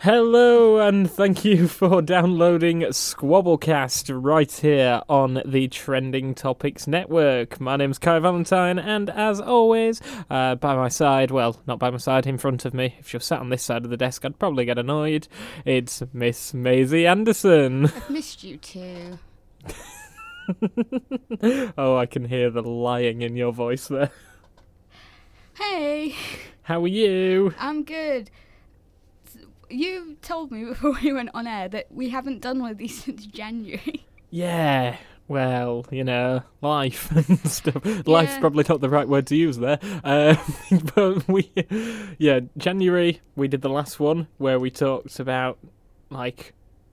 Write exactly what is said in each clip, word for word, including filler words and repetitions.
Hello, and thank you for downloading Squabblecast right here on the Trending Topics Network. My name's Kai Valentine, and as always, uh, by my side, well, not by my side, in front of me, if she was sat on this side of the desk, I'd probably get annoyed. It's Miss Maisie Anderson. I've missed you too. Oh, I can hear the lying in your voice there. Hey, How are you? I'm good. You told me before we went on air that we haven't done one of these since January. Yeah, well, you know, life and stuff. Life's Yeah. probably not the right word to use there. Uh, but we, yeah, January, we did the last one where we talked about, like,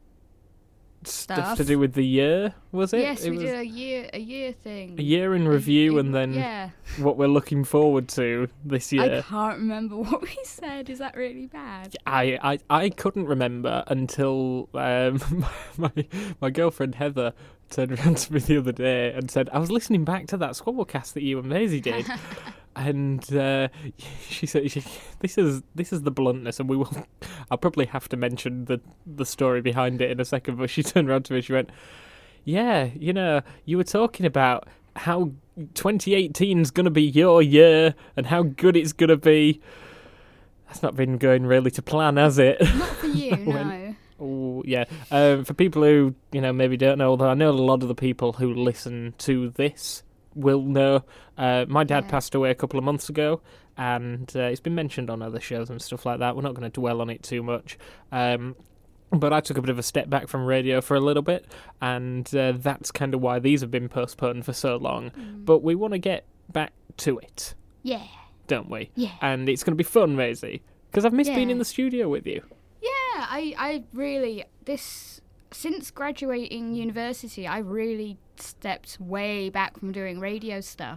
stuff, Stuff. to do with the year, was it? Yes, it we was did a year a year thing. a year in review and then Yeah. what we're looking forward to this I year. can't remember what we said. Is that really bad? I, I, I couldn't remember until um, my my girlfriend Heather turned around to me the other day and said, I was listening back to that Squabblecast that you and Maisie did. And uh, she said, she, "This is this is the bluntness, and we will. I'll probably have to mention the the story behind it in a second." But she turned around to me, she went, "Yeah, you know, you were talking about how twenty eighteen's gonna be your year and how good it's gonna be. That's not been going really to plan, has it?" Not for you, When- no. Oh, yeah. Um, for people who, you know, maybe don't know, although I know a lot of the people who listen to this will know, uh, my dad Yeah. passed away a couple of months ago, and uh, it's been mentioned on other shows and stuff like that. We're not going to dwell on it too much. Um, but I took a bit of a step back from radio for a little bit, and uh, that's kind of why these have been postponed for so long. Mm. But we want to get back to it, Yeah, don't we? yeah. And it's going to be fun, Maisie, because I've missed being Yeah. in the studio with you. Yeah, I, I really, this, since graduating university, I really stepped way back from doing radio stuff.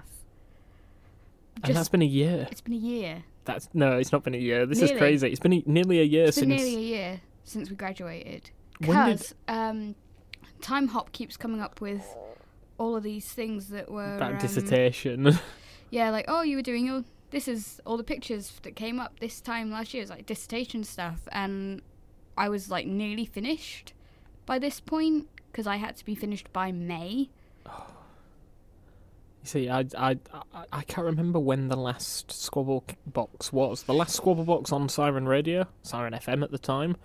And that's been a year. It's been a year. That's no, it's not been a year. This Nearly. is crazy. It's been e- nearly a year It's been since. nearly a year since we graduated. When did- Because um, Time Hop keeps coming up with all of these things that were... that um, dissertation. Yeah, like, oh, you were doing your... This is all the pictures that came up this time last year. It's like dissertation stuff. And I was, like, nearly finished by this point because I had to be finished by May. You see, I, I, I, I can't remember when the last Squabble box was. The last Squabble box on Siren Radio, Siren F M at the time,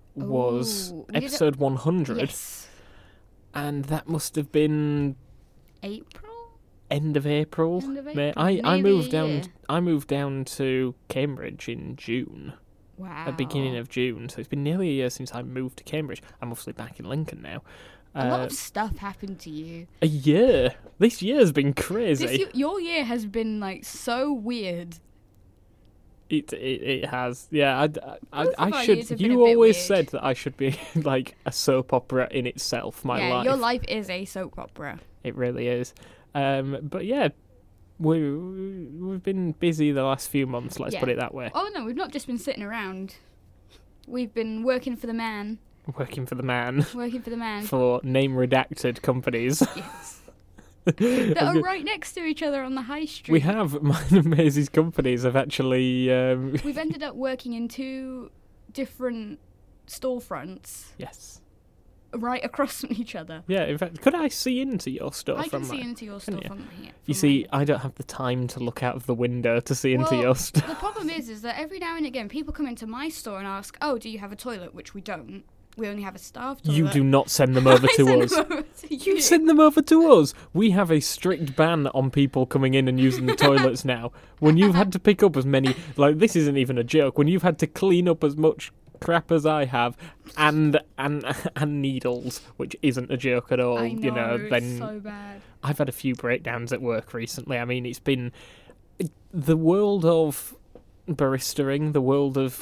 was Ooh, we did it- episode one hundred, Yes. and that must have been April? end of April. End of May- April. I, I Nearly moved a down. year. I moved down to Cambridge in June. Wow. At the beginning of June, so it's been nearly a year since I moved to Cambridge. I'm obviously back in Lincoln now. A lot Uh, of stuff happened to you. a year. This year's been crazy. This, y- your year has been, like, so weird. It, it it has, yeah. I, I, Both of I our should. years have been a You bit always weird. said that I should be like a soap opera in itself. My yeah, life, your life is a soap opera. it really is. Um, but yeah, we we've been busy the last few months. Let's Yeah. put it that way. Oh, no, we've not just been sitting around. We've been working for the man. Working for the man Working for the man. for name redacted companies. Yes. That are right next to each other on the high street. We have mine and Maisie's companies have actually. Um, We've ended up working in two different storefronts yes. right across from each other. Yeah. In fact, could I see into your store I from can see mine? into your Can store you? from here. You from see, mine. I don't have the time to look out of the window to see into Well, your store. The problem is, is that every now and again people come into my store and ask, "Oh, do you have a toilet?" Which we don't. We only have a staff toilet. You do not send them over I to send us. them over to You you. send them over to us. We have a strict ban on people coming in and using the toilets now. When you've had to pick up as many, like this isn't even a joke. When you've had to clean up as much crap as I have, and and and needles, which isn't a joke at all. I know, you know, it's then so bad. I've had a few breakdowns at work recently. I mean, it's been the world of baristering, the world of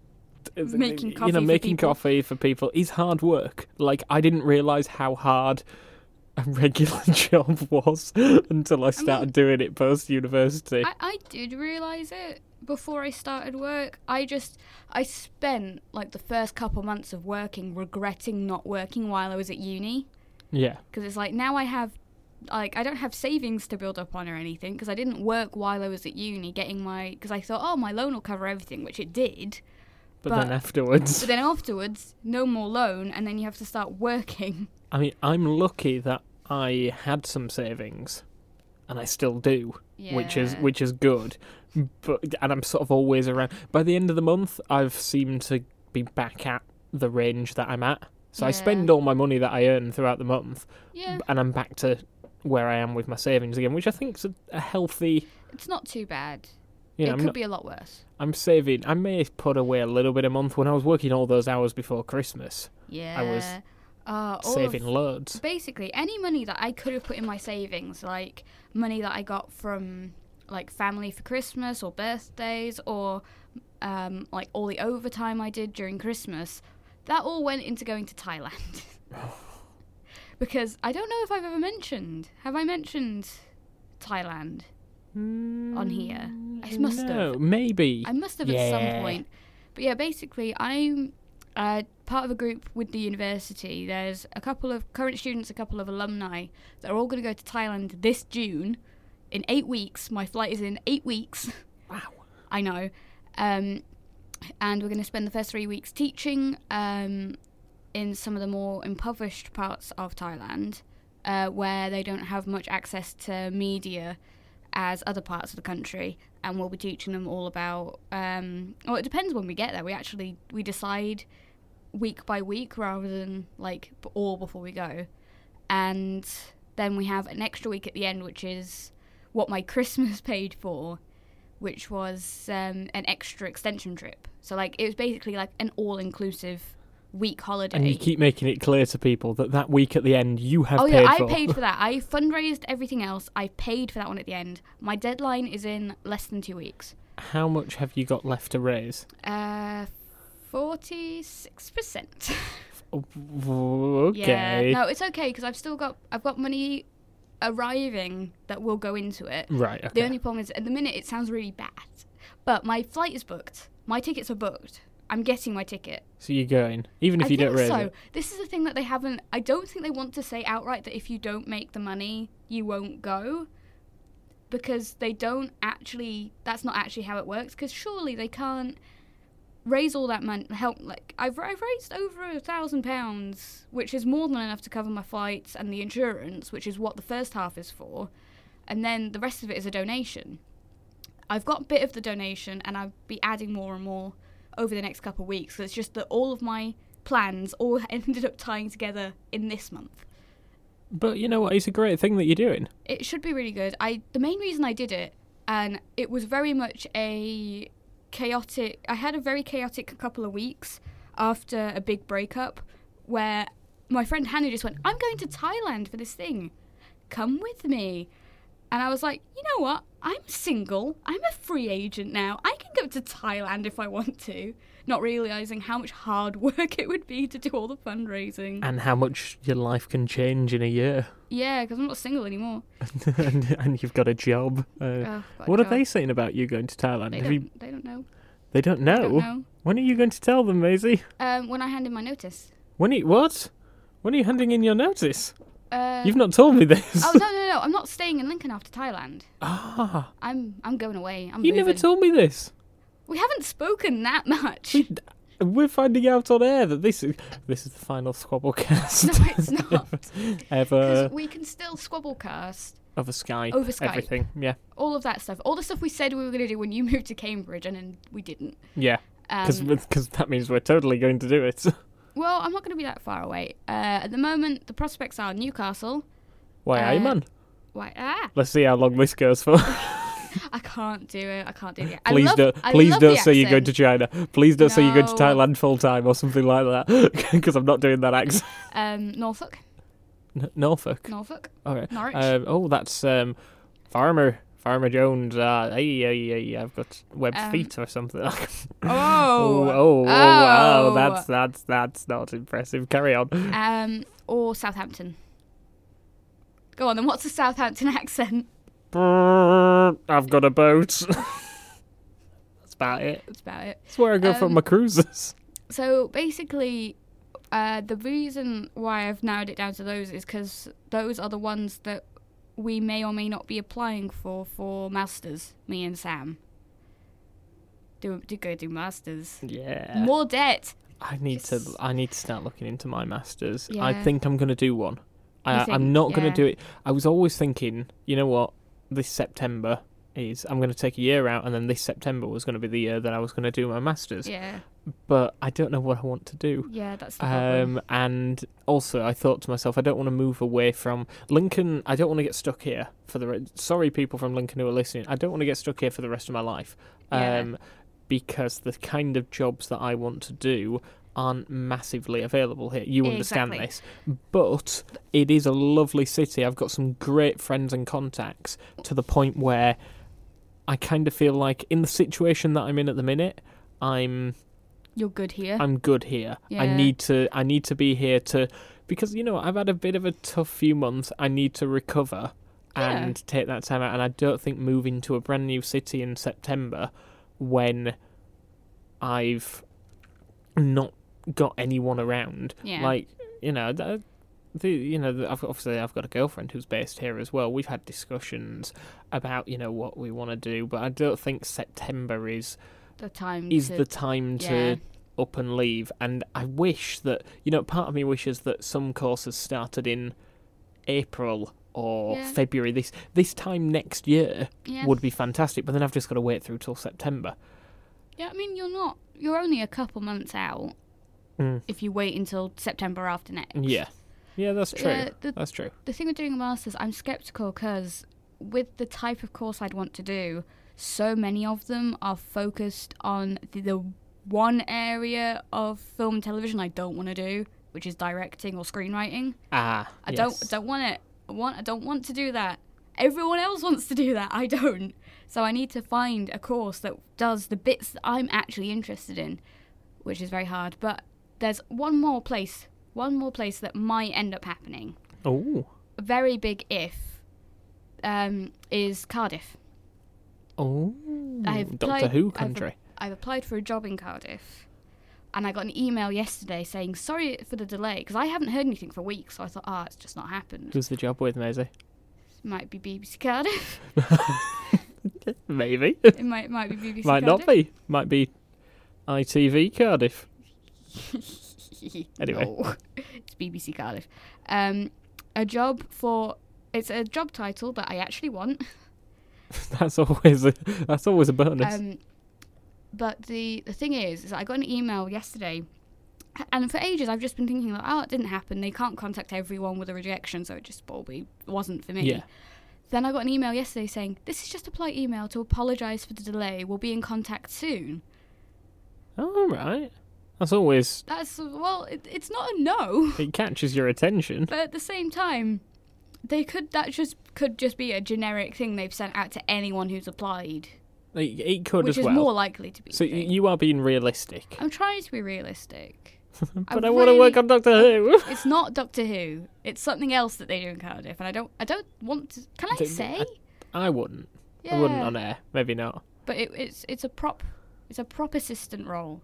Making you coffee know, for making people. coffee for people is hard work. Like I didn't realise how hard a regular job was until I started doing it post university. I, I did realise it before I started work. I just, I spent like the first couple months of working regretting not working while I was at uni. Yeah, Because it's like, now I have, like, I don't have savings to build up on or anything because I didn't work while I was at uni getting my, because I thought, oh, my loan will cover everything, which it did. But, But- then afterwards, But then afterwards, no more loan, and then you have to start working. I mean, I'm lucky that I had some savings, and I still do, Yeah. which is which is good. But and I'm sort of always around. By the end of the month, I've seemed to be back at the range that I'm at. So I Yeah. spend all my money that I earn throughout the month, Yeah, and I'm back to where I am with my savings again, which I think is a, a healthy. it's not too bad. You know, it I'm could not, be a lot worse. I'm saving. I may put away a little bit a month. When I was working all those hours before Christmas, Yeah. was uh, all saving of, loads. basically any money that I could have put in my savings, like money that I got from like family for Christmas or birthdays, or um, like all the overtime I did during Christmas, that all went into going to Thailand. Because I don't know if I've ever mentioned. Have I mentioned Thailand on here? I must Mm, no, have. maybe. I must have Yeah. at some point. But yeah, basically, I'm uh, part of a group with the university. There's a couple of current students, a couple of alumni that are all going to go to Thailand this June. In eight weeks. My flight is in eight weeks. Wow. I know. Um, and we're going to spend the first three weeks teaching um, in some of the more impoverished parts of Thailand, uh, where they don't have much access to media as other parts of the country. And we'll be teaching them all about. Um, well, it depends when we get there. We actually we decide week by week rather than like b- all before we go. And then we have an extra week at the end, which is what my Christmas paid for, which was um, an extra extension trip. So like it was basically like an all-inclusive week holiday. And you keep making it clear to people that that week at the end you have oh paid yeah, for. I paid for that. I fundraised everything else. I paid for that one at the end. My deadline is in less than two weeks. How much have you got left to raise? Uh, forty-six percent. Okay. Yeah. No, it's okay because I've still got I've got money arriving that will go into it. Right, The okay. only problem is at the minute it sounds really bad, but my flight is booked. My tickets are booked. I'm getting my ticket. So you're going, even if I you think don't raise so. it. This is the thing that they haven't. I don't think they want to say outright that if you don't make the money, you won't go, because they don't actually. That's not actually how it works. Because surely they can't raise all that money. Help like I've I've raised over a thousand pounds, which is more than enough to cover my flights and the insurance, which is what the first half is for, and then the rest of it is a donation. I've got a bit of the donation, and I'll be adding more and more over the next couple of weeks. So it's just that all of my plans all ended up tying together in this month. But you know what? It's a great thing that you're doing. It should be really good. I the main reason I did it, and it was very much a chaotic. I had a very chaotic couple of weeks after a big breakup, where my friend Hannah just went, "I'm going to Thailand for this thing. Come with me." And I was like, you know what? I'm single. I'm a free agent now. I can go to Thailand if I want to. Not realising how much hard work it would be to do all the fundraising. And how much your life can change in a year. Yeah, because I'm not single anymore. and, and you've got a job. Uh, Oh, got a what are job. they saying about you going to Thailand? They Have don't, you, they don't know. they don't know? They don't know. When are you going to tell them, Maisie? Um, when I hand in my notice. When are you, what? When are you handing in your notice? Uh, You've not told me this. Oh, no, no, no. I'm not staying in Lincoln after Thailand. Ah, I'm I'm going away. I'm you moving. never told me this. We haven't spoken that much. We, we're finding out on air that this is this is the final Squabblecast. No, it's not. ever Because we can still Squabblecast. over Skype. Over Skype. Everything. Yeah, All of that stuff. All the stuff we said we were going to do when you moved to Cambridge, and then we didn't. yeah. Because Um, that means we're totally going to do it. well, I'm not going to be that far away. Uh, at the moment, the prospects are Newcastle. Why are you, Uh, man? Why? Ah, Let's see how long this goes for. I can't do it. I can't do it. I Please love, don't. I Please love don't the say you're going to accent. China. Please don't say you're going to No. Thailand full time or something like that. Because I'm not doing that accent. Um, Norfolk. N- Norfolk. Norfolk. All right. Norwich. Um, oh, that's um, Farmer Farmer Jones. Uh, hey, hey, hey, I've got web Um, feet or something. oh. oh, oh, wow. That's that's that's not impressive. Carry on. Um, or Southampton. Go on then. What's the Southampton accent? I've got a boat. That's about it. That's about it. That's where I go for Um, my cruises. So basically, uh, the reason why I've narrowed it down to those is because those are the ones that we may or may not be applying for for masters. Me and Sam. Do, do go do masters. Yeah. More debt. I need Just- to. I need to start looking into my masters. I Yeah. think I'm going to do one. I, You think? I'm not going to Yeah. do it. I was always thinking, you know what? This September is. I'm going to take a year out, and then this September was going to be the year that I was going to do my masters. Yeah. But I don't know what I want to do. Yeah, that's the problem. Um, and also, I thought to myself, I don't want to move away from Lincoln. I don't want to get stuck here for the. Re- Sorry, people from Lincoln who are listening. I don't want to get stuck here for the rest of my life. Yeah. Um, because the kind of jobs that I want to do aren't massively available here. You understand Exactly. this, but it is a lovely city. I've got some great friends and contacts to the point where I kind of feel like in the situation that I'm in at the minute, I'm. You're good here. I'm good here. I Yeah. need to I need to be here to because you know I've had a bit of a tough few months. I need to recover Yeah. and take that time out, and I don't think moving to a brand new city in September when I've not got anyone around Yeah. like you know the, the you know the, I've, obviously I've got a girlfriend who's based here as well. We've had discussions about you know what we want to do, but I don't think September is the time is to, the time to yeah. up and leave. And I wish that, you know, part of me wishes that some courses started in April or Yeah. February. This this time next year Yeah. would be fantastic, but then I've just got to wait through till September. Yeah, I mean, you're not. You're only a couple months out Mm. if you wait until September after next. Yeah. Yeah, that's But true. yeah, the- that's true. The thing with doing a master's, I'm skeptical because with the type of course I'd want to do, so many of them are focused on the, the one area of film and television I don't want to do, which is directing or screenwriting. Ah, I yes. don't don't want it. I want I don't want to do that. Everyone else wants to do that. I don't. So I need to find a course that does the bits that I'm actually interested in, which is very hard. But there's one more place, one more place that might end up happening. Oh. A very big if um, is Cardiff. Oh. I've Doctor applied- Who I've- country. I've applied for a job in Cardiff, and I got an email yesterday saying sorry for the delay because I haven't heard anything for weeks. So I thought, ah, it's just not happened. Who's the job with, Maisie? Might be B B C Cardiff. Maybe. It might might be B B C Might Cardiff. not be. Might be I T V Cardiff. Anyway. No, it's B B C Cardiff. Um, a job for it's a job title that I actually want. That's always a that's always a bonus. Um, but the the thing is, is that I got an email yesterday, and for ages I've just been thinking like, oh, it didn't happen. They can't contact everyone with a rejection, so it just probably wasn't for me. Yeah. Then I got an email yesterday saying this is just a polite email to apologise for the delay. We'll be in contact soon. All right. That's always That's well, it, it's not a no, it catches your attention. but at the same time, they could that just could just be a generic thing they've sent out to anyone who's applied, It, it could which as is well. more likely to be. So the y- thing. you are being realistic. I'm trying to be realistic. But I, want to work on Doctor Who. It's not Doctor Who. It's something else that they do in Cardiff, and I don't. I don't want to. Can I D- say? I wouldn't. Yeah. I wouldn't on air. Maybe not. But it, it's it's a prop. It's a prop assistant role.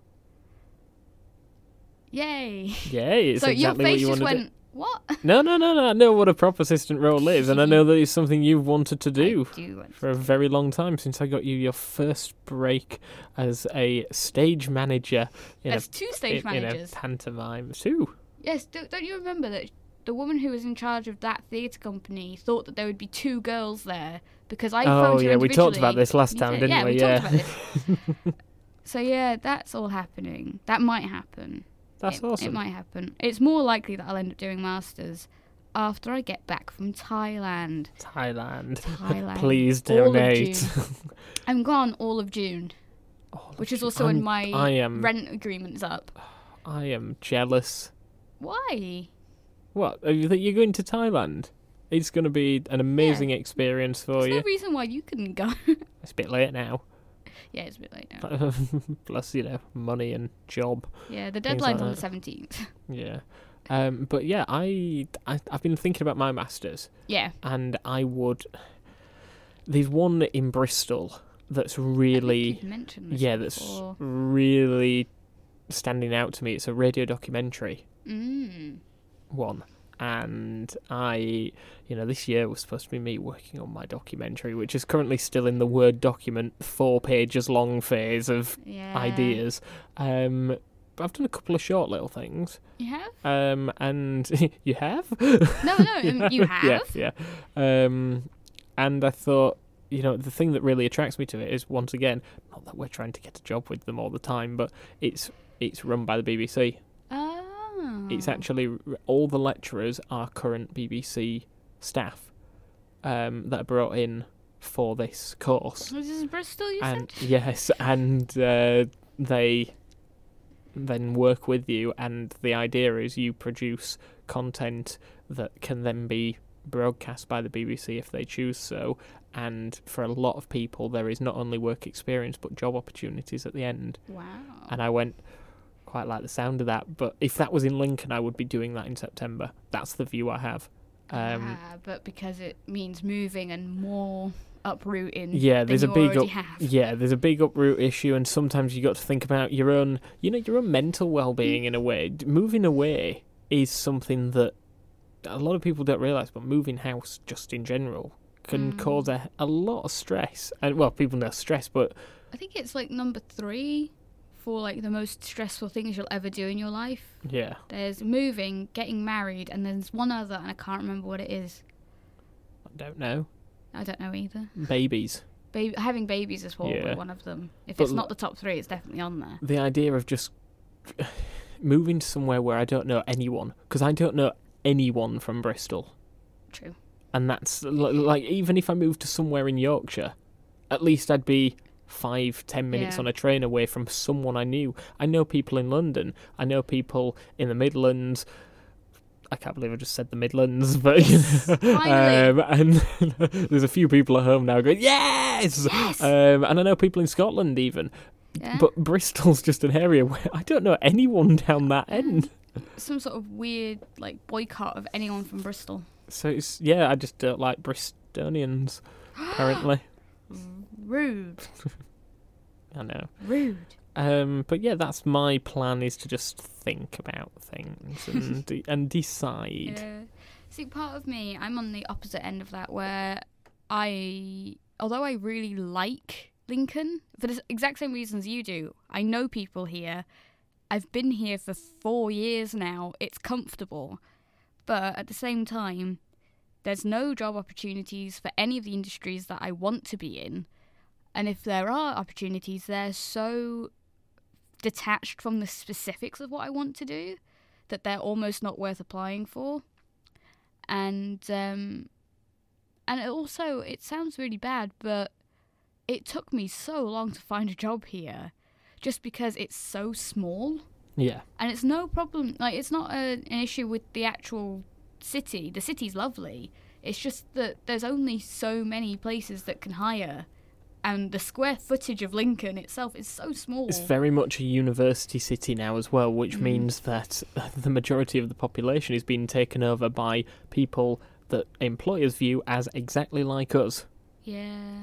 Yay! Yeah, it's so exactly your what face you just want to do. went. What? No, no, no, no. I know what a prop assistant role is, and I know that it's something you've wanted to do I do want for a very long time since I got you your first break as a stage manager in There's a two stage in, in a managers. pantomime. Two. Yes. Don't, don't you remember that the woman who was in charge of that theatre company thought that there would be two girls there because I Oh, phoned her yeah, we talked about individually. this last Me time, too. didn't yeah, we? we Yeah. talked about this. So yeah, that's all happening. That might happen. That's it, awesome. It might happen. It's more likely that I'll end up doing masters after I get back from Thailand. Thailand. Thailand. Please All of donate. June. I'm gone all of June, All of which is you- also I'm- when my I am. rent agreement's up. I am jealous. Why? What? Are you think you're going to Thailand? It's going to be an amazing experience for There's you. no reason why you couldn't go. It's a bit late now. Yeah, it's a bit late now. Plus, you know, money and job. Yeah, the Things deadline's like on that. the seventeenth. Yeah. Um, but yeah, I, I I've been thinking about my masters, Yeah. and I would. There's one in Bristol that's I think really, you've mentioned this yeah, that's before. really standing out to me. It's a radio documentary Mm. one, and I, you know, this year was supposed to be me working on my documentary, which is currently still in the Word document, four pages long phase of Yeah. ideas. Um, but I've done a couple of short little things. You have? Um, and you have? No, no, um, you have. Yeah, yeah. Um, and I thought, you know, the thing that really attracts me to it is, once again, not that we're trying to get a job with them all the time, but it's it's run by the B B C. Oh. It's actually, all the lecturers are current B B C staff um, that are brought in for this course. This is Bristol, you And said? yes, and uh, they then work with you, and the idea is you produce content that can then be broadcast by the B B C if they choose so. And for a lot of people, there is not only work experience but job opportunities at the end. Wow. And I went, quite like the sound of that, but if that was in Lincoln, I would be doing that in September. That's the view I have. Um, ah, but because it means moving and more uprooting. yeah, than there's a you big already up, have. yeah, there's a big uproot issue, and sometimes you got to think about your own, you know, your own mental well-being in a way. D- Moving away is something that a lot of people don't realise, but moving house just in general can Mm. cause a, a lot of stress. And well, people know stress, but I think it's like number three for like the most stressful things you'll ever do in your life. yeah, There's moving, getting married, and there's one other, and I can't remember what it is. I don't know. I don't know either. Babies. Baby, having babies is probably Yeah. one of them. If But it's l- not the top three, it's definitely on there. The idea of just moving to somewhere where I don't know anyone, because I don't know anyone from Bristol. True. And that's l- like, even if I moved to somewhere in Yorkshire, at least I'd be five, ten minutes Yeah. on a train away from someone I knew. I know people in London. I know people in the Midlands. I can't believe I just said the Midlands, but you know, Finally. um, and there's a few people at home now going, yes! Yes! Um, and I know people in Scotland even. Yeah? But Bristol's just an area where I don't know anyone down that end. Some sort of weird like boycott of anyone from Bristol. So it's, yeah, I just don't like Bristonians, apparently. Rude. I know. Rude. Um, but yeah, that's my plan, is to just think about things and de- and decide. Yeah. See, part of me, I'm on the opposite end of that, where I, although I really like Lincoln, for the exact same reasons you do, I know people here. I've been here for four years now. It's comfortable. But at the same time, there's no job opportunities for any of the industries that I want to be in. And if there are opportunities, they're so detached from the specifics of what I want to do that they're almost not worth applying for. And um, and it also, it sounds really bad, but it took me so long to find a job here just because it's so small. Yeah. And it's no problem, like, it's not a, an issue with the actual city. The city's lovely. It's just that there's only so many places that can hire. And the square footage of Lincoln itself is so small. It's very much a university city now as well, which Mm. means that the majority of the population is being taken over by people that employers view as exactly like us, Yeah.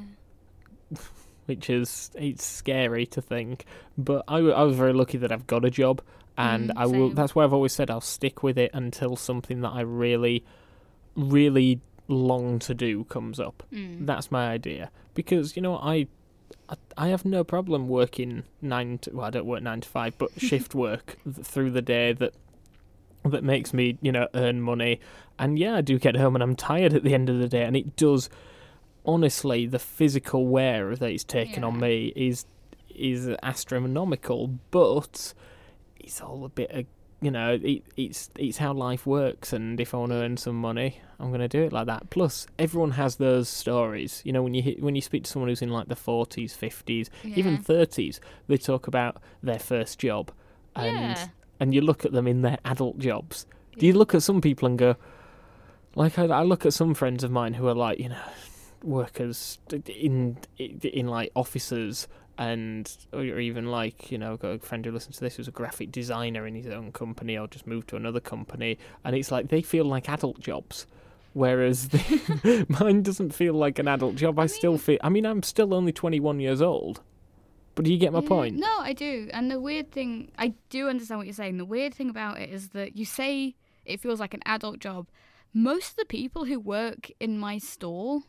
which is, it's scary to think. But I, w- I was very lucky that I've got a job, and Mm, I will. same. That's why I've always said I'll stick with it until something that I really, really long to do comes up. Mm. That's my idea, because you know I, I, I have no problem working nine to. Well, I don't work nine to five, but shift work th- through the day that that makes me, you know, earn money. And yeah, I do get home and I'm tired at the end of the day, and it does. Honestly, the physical wear that it's taken on Yeah. me is is astronomical, but it's all a bit of, you know, it, it's it's how life works, and if I want to earn some money, I'm going to do it like that. Plus, everyone has those stories. You know, when you hit, when you speak to someone who's in like the forties, fifties, even Yeah. thirties, they talk about their first job, and Yeah. and you look at them in their adult jobs. Do you look at some people and go, like I, I look at some friends of mine who are like, you know, workers in in, in like offices, and or even like, you know, I've got a friend who listens to this who's a graphic designer in his own company or just moved to another company, and it's like they feel like adult jobs, whereas the, mine doesn't feel like an adult job. I, still feel, I mean, I'm still only twenty-one years old, but do you get my Yeah. point? No, I do. And the weird thing, I do understand what you're saying. The weird thing about it is that you say It feels like an adult job. Most of the people who work in my store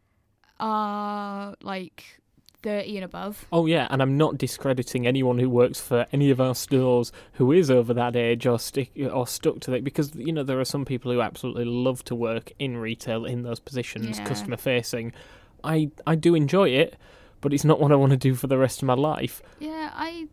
are like thirty and above. Oh yeah, and I'm not discrediting anyone who works for any of our stores who is over that age or stick or stuck to it, because you know there are some people who absolutely love to work in retail in those positions, Yeah. customer facing. I I do enjoy it, but it's not what I want to do for the rest of my life. Yeah, I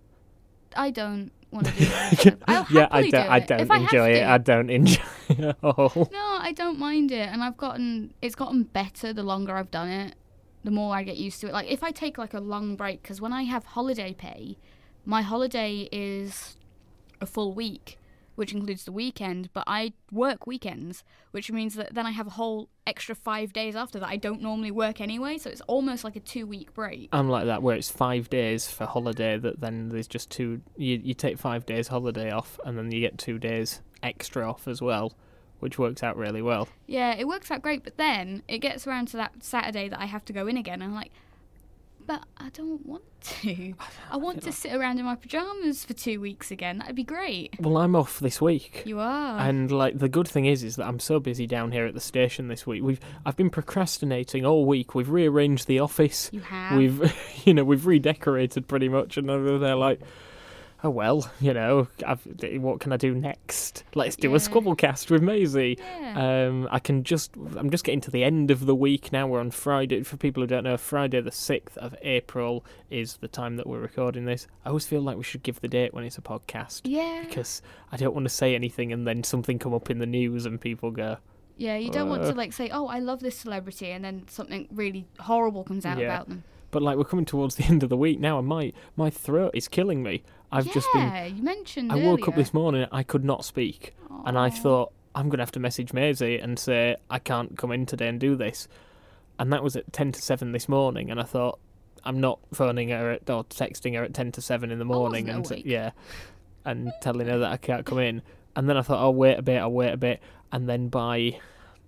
I don't want to do it. I'll happily yeah, I don't. do I it. don't if I enjoy have it. to. I don't enjoy it at all. No, I don't mind it, and I've gotten it's gotten better the longer I've done it. The more I get used to it. Like if I take like a long break, because when I have holiday pay, my holiday is a full week, which includes the weekend. But I work weekends, which means that then I have a whole extra five days after that I don't normally work anyway. So it's almost like a two-week break. I'm like that, where it's five days for holiday. That then there's just two. You you take five days holiday off, and then you get two days extra off as well, which works out really well. Yeah, it works out great, but then it gets around to that Saturday that I have to go in again, and I'm like, but I don't want to. I want to sit around in my pyjamas for two weeks again. That'd be great. Well, I'm off this week. You are. And like the good thing is, is that I'm so busy down here at the station this week. We've I've been procrastinating all week. We've rearranged the office. You have. We've you know we've redecorated pretty much, and they're like, oh well, you know, I've, what can I do next? Let's do Yeah. a Squabble cast with Maisie. Yeah. Um, I can just, I'm just getting to the end of the week now. We're on Friday. For people who don't know, Friday the sixth of April is the time that we're recording this. I always feel like we should give the date when it's a podcast. Yeah. Because I don't want to say anything and then something come up in the news and people go, Yeah, you don't want Uh. to like say, "Oh, I love this celebrity," and then something really horrible comes out Yeah. about them. but like we're coming towards the end of the week now and my, my throat is killing me. I've yeah, just been, you mentioned. I woke up earlier. this morning, I could not speak. And I Aw. thought, I'm going to have to message Maisie and say, I can't come in today and do this. And that was at ten to seven this morning. And I thought, I'm not phoning her at, or texting her at ten to seven in the morning. wasn't and awake. yeah, and telling her that I can't come in. And then I thought, I'll wait a bit, I'll wait a bit. And then by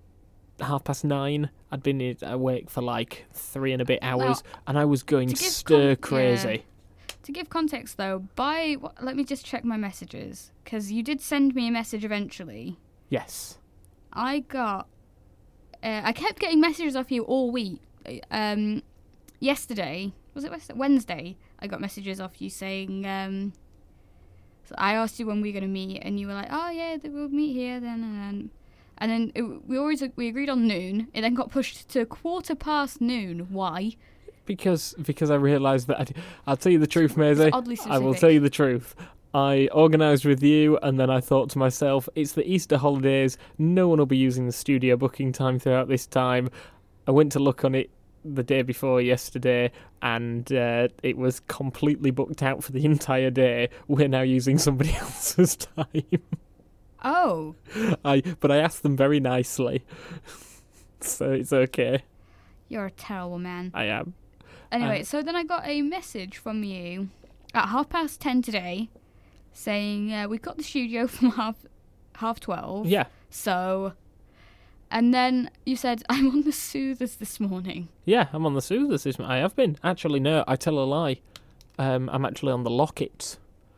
half past nine, I'd been i- awake for like three and a bit hours. and I was going to give stir con- crazy. To give context, though, by wh- let me just check my messages, because you did send me a message eventually. Yes. I got, uh, I kept getting messages off you all week. Um, yesterday was it Wednesday? Wednesday? I got messages off you saying. Um, so I asked you when we were gonna meet, and you were like, "Oh yeah, th- we'll meet here then and then." And then it, we always we agreed on noon. It then got pushed to quarter past noon. Why? Because because I realised that I'd, I'll tell you the truth, Maisie. Oddly I will specific. tell you the truth. I organised with you, and then I thought to myself, it's the Easter holidays. No one will be using the studio booking time throughout this time. I went to look on it the day before yesterday, and uh, it was completely booked out for the entire day. We're now using somebody else's time. Oh, I but I asked them very nicely, so it's okay. you're a terrible man. I am. Anyway, Um, so then I got a message from you at half past ten today, saying uh, we've got the studio from half half twelve. Yeah. So, and then you said I'm on the Soothers this morning. Yeah, I'm on the Soothers this I have been. Actually, no, I tell a lie. Um, I'm actually on the Lockets.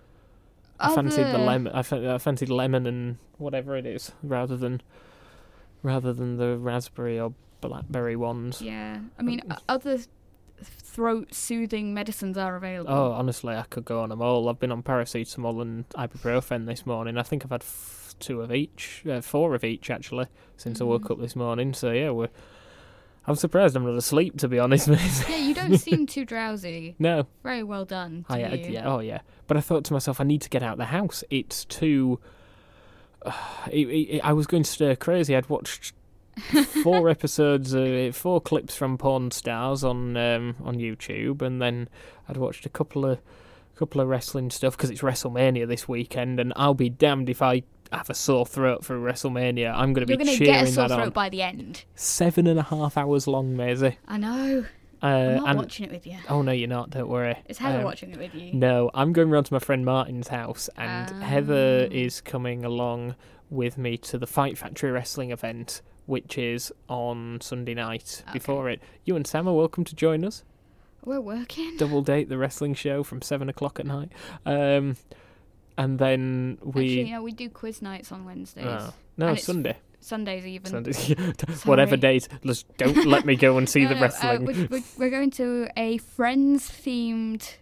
I Oh, fancied the the- lemon. I, fa- I fancied lemon and whatever it is, rather than rather than the raspberry or blackberry ones. Yeah, I mean, o- other throat soothing medicines are available. Oh, honestly, I could go on them all. I've been on paracetamol and ibuprofen this morning. I think I've had f- two of each, uh, four of each actually, since I woke Mhm. up this morning. So yeah, we're. I'm surprised I'm not asleep, to be honest, mate. Yeah, you don't seem too drowsy. No. Very well done. To I, I, you. yeah, oh yeah. But I thought to myself, I need to get out of the house. It's too. Uh, it, it, I was going to stir crazy. I'd watched four episodes, uh, four clips from Porn Stars on um, on YouTube, and then I'd watched a couple of couple of wrestling stuff because it's WrestleMania this weekend, and I'll be damned if I have a sore throat for WrestleMania. I'm going to You're be going to cheering get a sore that throat on. by the end. Seven and a half hours long, Maisie. I know. Uh, I'm not and watching it with you. oh no, you're not. Don't worry. It's Heather Um, watching it with you. No, I'm going round to my friend Martin's house, and Heather Ah. is coming along with me to the Fight Factory wrestling event, which is on Sunday night. Okay. Before it, you and Sam are welcome to join us. We're working. Double date the wrestling show from seven o'clock at night. Um, and then we. Actually, no, we do quiz nights on Wednesdays. Oh. No, And it's Sunday. Sundays even. Sundays. Whatever days. Just don't let me go and see no, the no, wrestling. Uh, we're, we're, we're going to a Friends-themed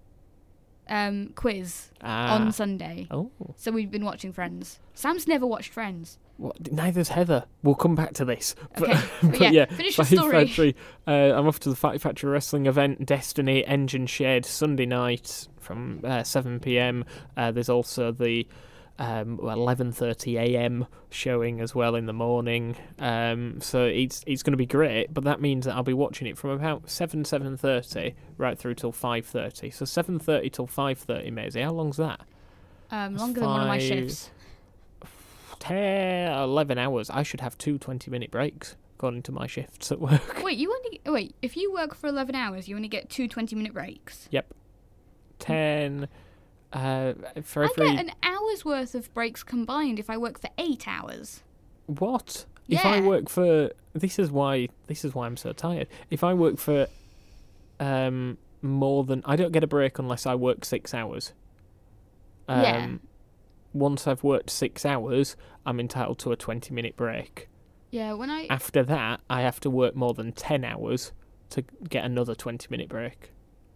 um, quiz ah. on Sunday. Oh. So we've been watching Friends. Sam's never watched Friends. What? Neither's Heather. We'll come back to this. But, Okay, but, but yeah, yeah, finish your Fight story. Factory. Uh, I'm off to the Fight Factory wrestling event, Destiny Engine Shed, Sunday night from uh, seven p.m. Uh, there's also the um, eleven thirty a.m. showing as well in the morning. Um, so it's it's going to be great, but that means that I'll be watching it from about seven, seven thirty right through till five thirty. So seven thirty till five thirty, Maisie. How long's that? Um, That's longer than one of my five- shifts. ten, eleven hours. I should have two twenty-minute breaks according to my shifts at work. Wait, you only wait. If you work for eleven hours, you only get two twenty-minute breaks. Yep. ten uh, for I every... get an hour's worth of breaks combined if I work for eight hours. What? If I Yeah. work for... This is why This is why I'm so tired. If I work for um, more than... I don't get a break unless I work six hours. Um, Yeah. Once I've worked six hours, I'm entitled to a twenty-minute break. Yeah, when I After that, I have to work more than ten hours to get another twenty-minute break.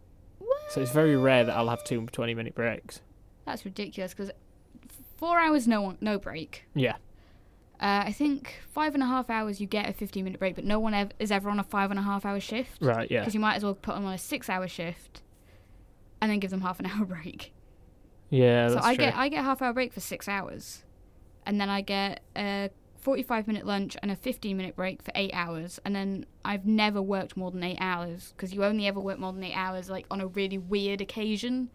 So it's very rare that I'll have two twenty-minute breaks. That's ridiculous because four hours no one, no break. Yeah. Uh, I think five and a half hours you get a fifteen minute break, but no one ev- is ever on a five and a half hour shift. Right, yeah. Because you might as well put them on a six hour shift, and then give them half an hour break. Yeah, so that's I true. get I get a half hour break for six hours, and then I get a forty-five minute lunch and a fifteen minute break for eight hours, and then I've never worked more than eight hours because you only ever work more than eight hours like on a really weird occasion.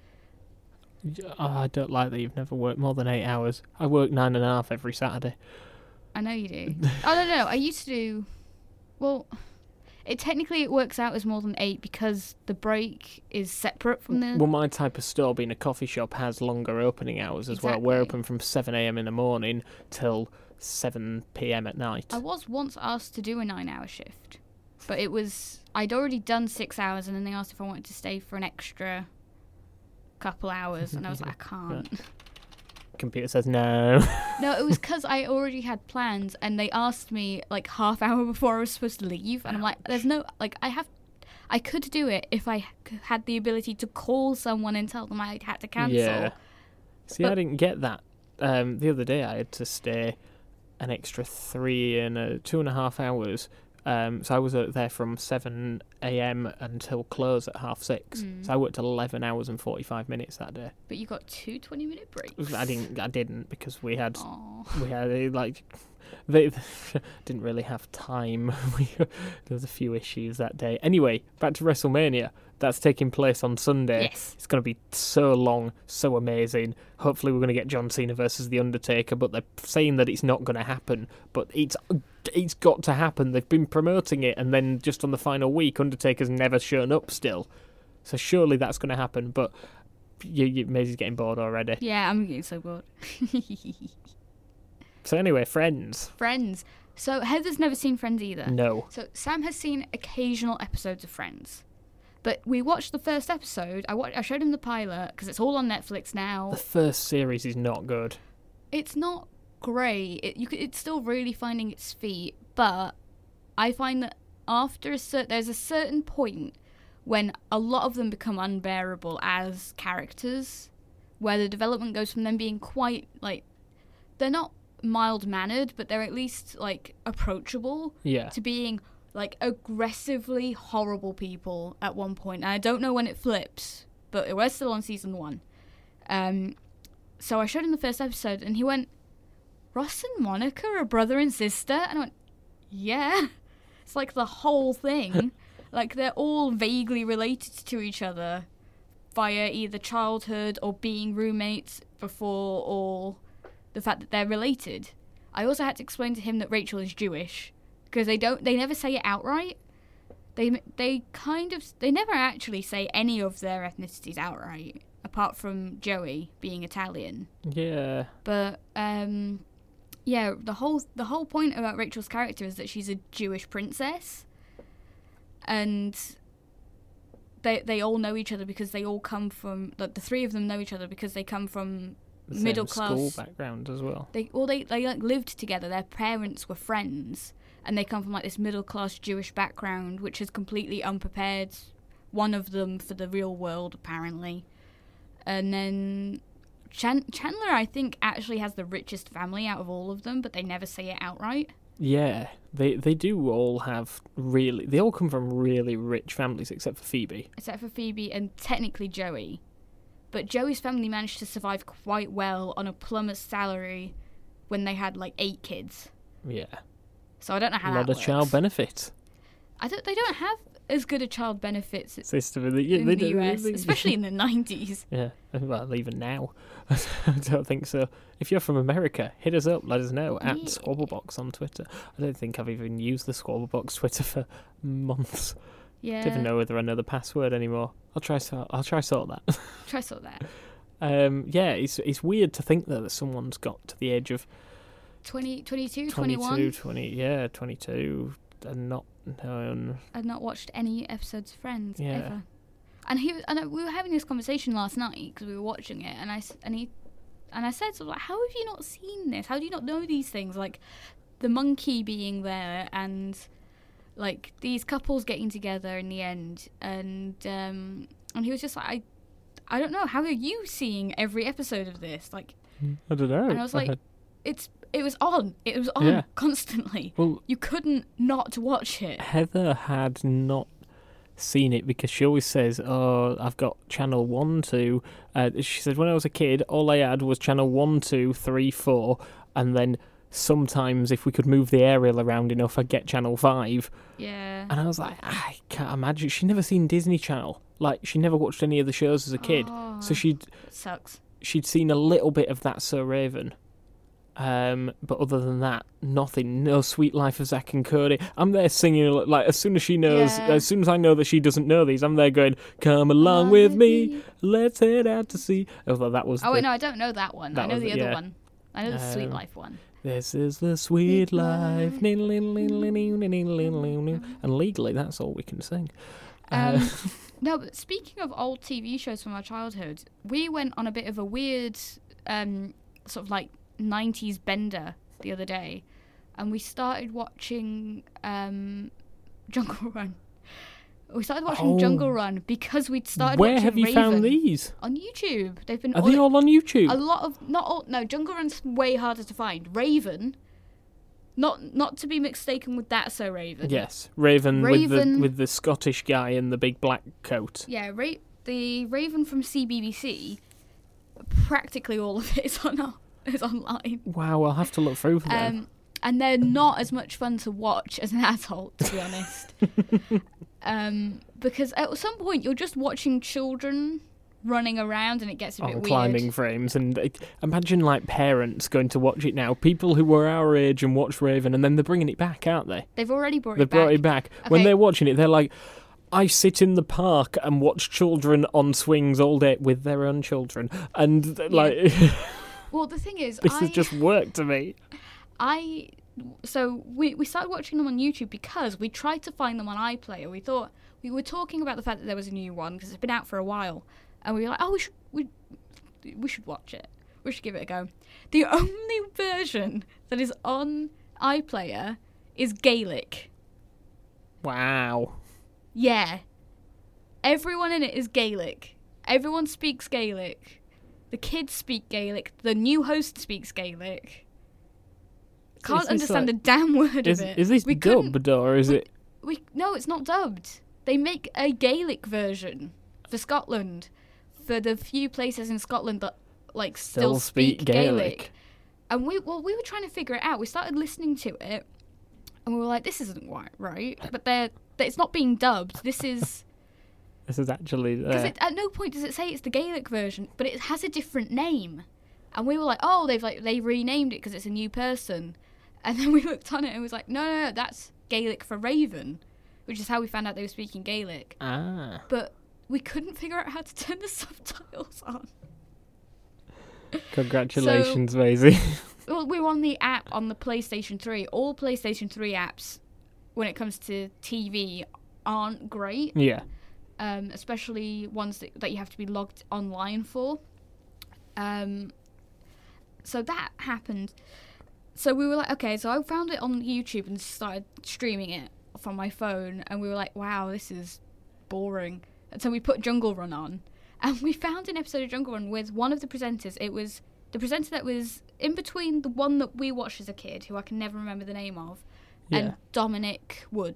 Oh, I don't like that you've never worked more than eight hours. I work nine and a half every Saturday. I know you do. Oh no, no, I used to do. Well, it technically it works out as more than eight because the break is separate from the. Well, my type of store, being a coffee shop, has longer opening hours as well. We're Exactly. open from seven a.m. in the morning till seven p.m. at night. I was once asked to do a nine hour shift, but it was I'd already done six hours, and then they asked if I wanted to stay for an extra couple hours, and I was like, I can't. Computer says no. No, it was because I already had plans, and they asked me like half hour before I was supposed to leave, and I'm like, there's no like I have. I could do it if I c- had the ability to call someone and tell them I had to cancel. Yeah. See, I But- didn't get that. Um, the other day I had to stay an extra three and uh, two and a half hours. Um, so I was uh, there from seven a.m. until close at half six. Mm. So I worked eleven hours and forty-five minutes that day. But you got two twenty minute breaks. I didn't. I didn't because we had Aw. we had uh, like they didn't really have time. We, there was a few issues that day. Anyway, back to WrestleMania. That's taking place on Sunday. Yes. It's going to be so long, so amazing. Hopefully, we're going to get John Cena versus The Undertaker, but they're saying that it's not going to happen. But it's it's got to happen. They've been promoting it, and then just on the final week, Undertaker's never shown up still. So surely that's going to happen. But you, you, Maisie's getting bored already. Yeah, I'm getting so bored. So anyway, Friends. Friends. So Heather's never seen Friends either. No. So Sam has seen occasional episodes of Friends. But we watched the first episode. I, wa- I showed him the pilot because it's all on Netflix now. The first series is not good. It's not great. It, you could, it's still really finding its feet. But I find that after a certain... There's a certain point when a lot of them become unbearable as characters. Where the development goes from them being quite, like... They're not mild-mannered, but they're at least, like, approachable. Yeah. To being... like aggressively horrible people at one point. And I don't know when it flips, but we're still on season one. Um, so I showed him the first episode, and he went, "Ross and Monica are brother and sister?" And I went, "Yeah." It's like the whole thing. Like they're all vaguely related to each other via either childhood or being roommates before, or the fact that they're related. I also had to explain to him that Rachel is Jewish. Because they don't, they never say it outright. They they kind of, they never actually say any of their ethnicities outright, apart from Joey being Italian. Yeah. But um, yeah, the whole the whole point about Rachel's character is that she's a Jewish princess, and they they all know each other because they all come from, like the three of them know each other because they come from the same middle class school background as well. They well, they they like lived together. Their parents were friends, and they come from like this middle class Jewish background, which has completely unprepared one of them for the real world, apparently. And then Chan- Chandler, I think, actually has the richest family out of all of them, but they never say it outright. Yeah, they they do all have really. They all come from really rich families, except for Phoebe. Except for Phoebe and technically Joey. But Joey's family managed to survive quite well on a plumber's salary when they had like eight kids. Yeah. So I don't know how a that lot of works. child benefits. I don't. They don't have as good a child benefits System in the, yeah, in they the do, U S, they- especially in the nineties. Yeah, well, even now. I don't think so. If you're from America, hit us up, let us know, at Yeah. Squabblebox on Twitter. I don't think I've even used the Squabblebox Twitter for months. Yeah. I don't even know whether I know the password anymore. I'll try sort, I'll try sort that. Try sort that. um, yeah, it's it's weird to think though that someone's got to the age of twenty, twenty-two, twenty-two, twenty-one. twenty, yeah, twenty-two, and not known. I've not watched any episodes of Friends Yeah. ever. And he was, and I- we were having this conversation last night because we were watching it, and I s- and he and I said, sort of like, how have you not seen this? How do you not know these things? Like the monkey being there, and like these couples getting together in the end, and um, and he was just like, I, I don't know. How are you seeing every episode of this? Like, I don't know. and I was like, it's it was on. It was on Yeah. constantly. well, You couldn't not watch it. Heather had not seen it because she always says, "Oh, I've got channel one, two." Uh, she said, "When I was a kid, all I had was channel one, two, three, four, and then sometimes if we could move the aerial around enough, I'd get channel five." Yeah. And I was like, I can't imagine. She'd never seen Disney Channel. Like, she never watched any of the shows as a kid. Oh, So she'd it sucks. she'd seen a little bit of That's So Raven. Um, but other than that, nothing. No Sweet Life of Zack and Cody. I'm there singing, like, as soon as she knows, Yeah. as soon as I know that she doesn't know these, I'm there going, "Come along with me, let's head out to sea." Although that was Oh, the, wait, no, I don't know that one. that I know was the it, other yeah. one. I know the Sweet Um, Life one. This is the sweet Sweet life. life. And legally, that's all we can sing. Uh, Um, no, but speaking of old T V shows from our childhood, we went on a bit of a weird, um, sort of like nineties bender the other day, and we started watching um, Jungle Run. We started watching Oh. Jungle Run because we'd started where watching have you Raven found these? on YouTube. They've been Are they all on YouTube? a lot of not all no Jungle Run's way harder to find. Raven, not not to be mistaken with That's So Raven. Yes, Raven, with Raven- the with the Scottish guy in the big black coat. Yeah, Ra- the Raven from C B B C. Practically all of it is on our, is online. Wow, I'll have to look through for them. Um, and they're not as much fun to watch as an adult, to be honest. um, because at some point you're just watching children running around, and it gets a bit On weird. climbing frames, and uh, imagine like parents going to watch it now. People who were our age and watched Raven, and then they're bringing it back, aren't they? They've already brought They've it back. brought it back. When Okay. they're watching it, they're like, "I sit in the park and watch children on swings all day with their own children," and uh, like, Well, the thing is, this I, has just worked to me. I so we we started watching them on YouTube because we tried to find them on iPlayer. We thought we were talking about the fact that there was a new one because it's been out for a while, and we were like, oh, we should we we should watch it. We should give it a go. The only version that is on iPlayer is Gaelic. Wow. Yeah, everyone in it is Gaelic. Everyone speaks Gaelic. The kids speak Gaelic. The new host speaks Gaelic. Can't Is this understand like- a damn word Is, of it. is this we couldn't- dubbed or is we- it? We no, it's not dubbed. They make a Gaelic version for Scotland, for the few places in Scotland that like still, Still speak Gaelic. And we well, we were trying to figure it out. We started listening to it, and we were like, "This isn't right, right?" But they're, they it's not being dubbed. This is This is actually because there. at no point does it say it's the Gaelic version, but it has a different name. And we were like, "Oh, they've like they renamed it because it's a new person." And then we looked on it and was like, "No, no, no, that's Gaelic for Raven," which is how we found out they were speaking Gaelic. Ah. But we couldn't figure out how to turn the subtitles on. Congratulations, Maisie. Well, we were on the app on the PlayStation three. All PlayStation three apps, when it comes to T V, aren't great. Yeah. Um, especially ones that, that you have to be logged online for. Um, so that happened. So we were like, okay, so I found it on YouTube and started streaming it from my phone, and we were like, wow, this is boring. And so we put Jungle Run on, and we found an episode of Jungle Run with one of the presenters. It was the presenter that was in between the one that we watched as a kid, who I can never remember the name of, Yeah. and Dominic Wood.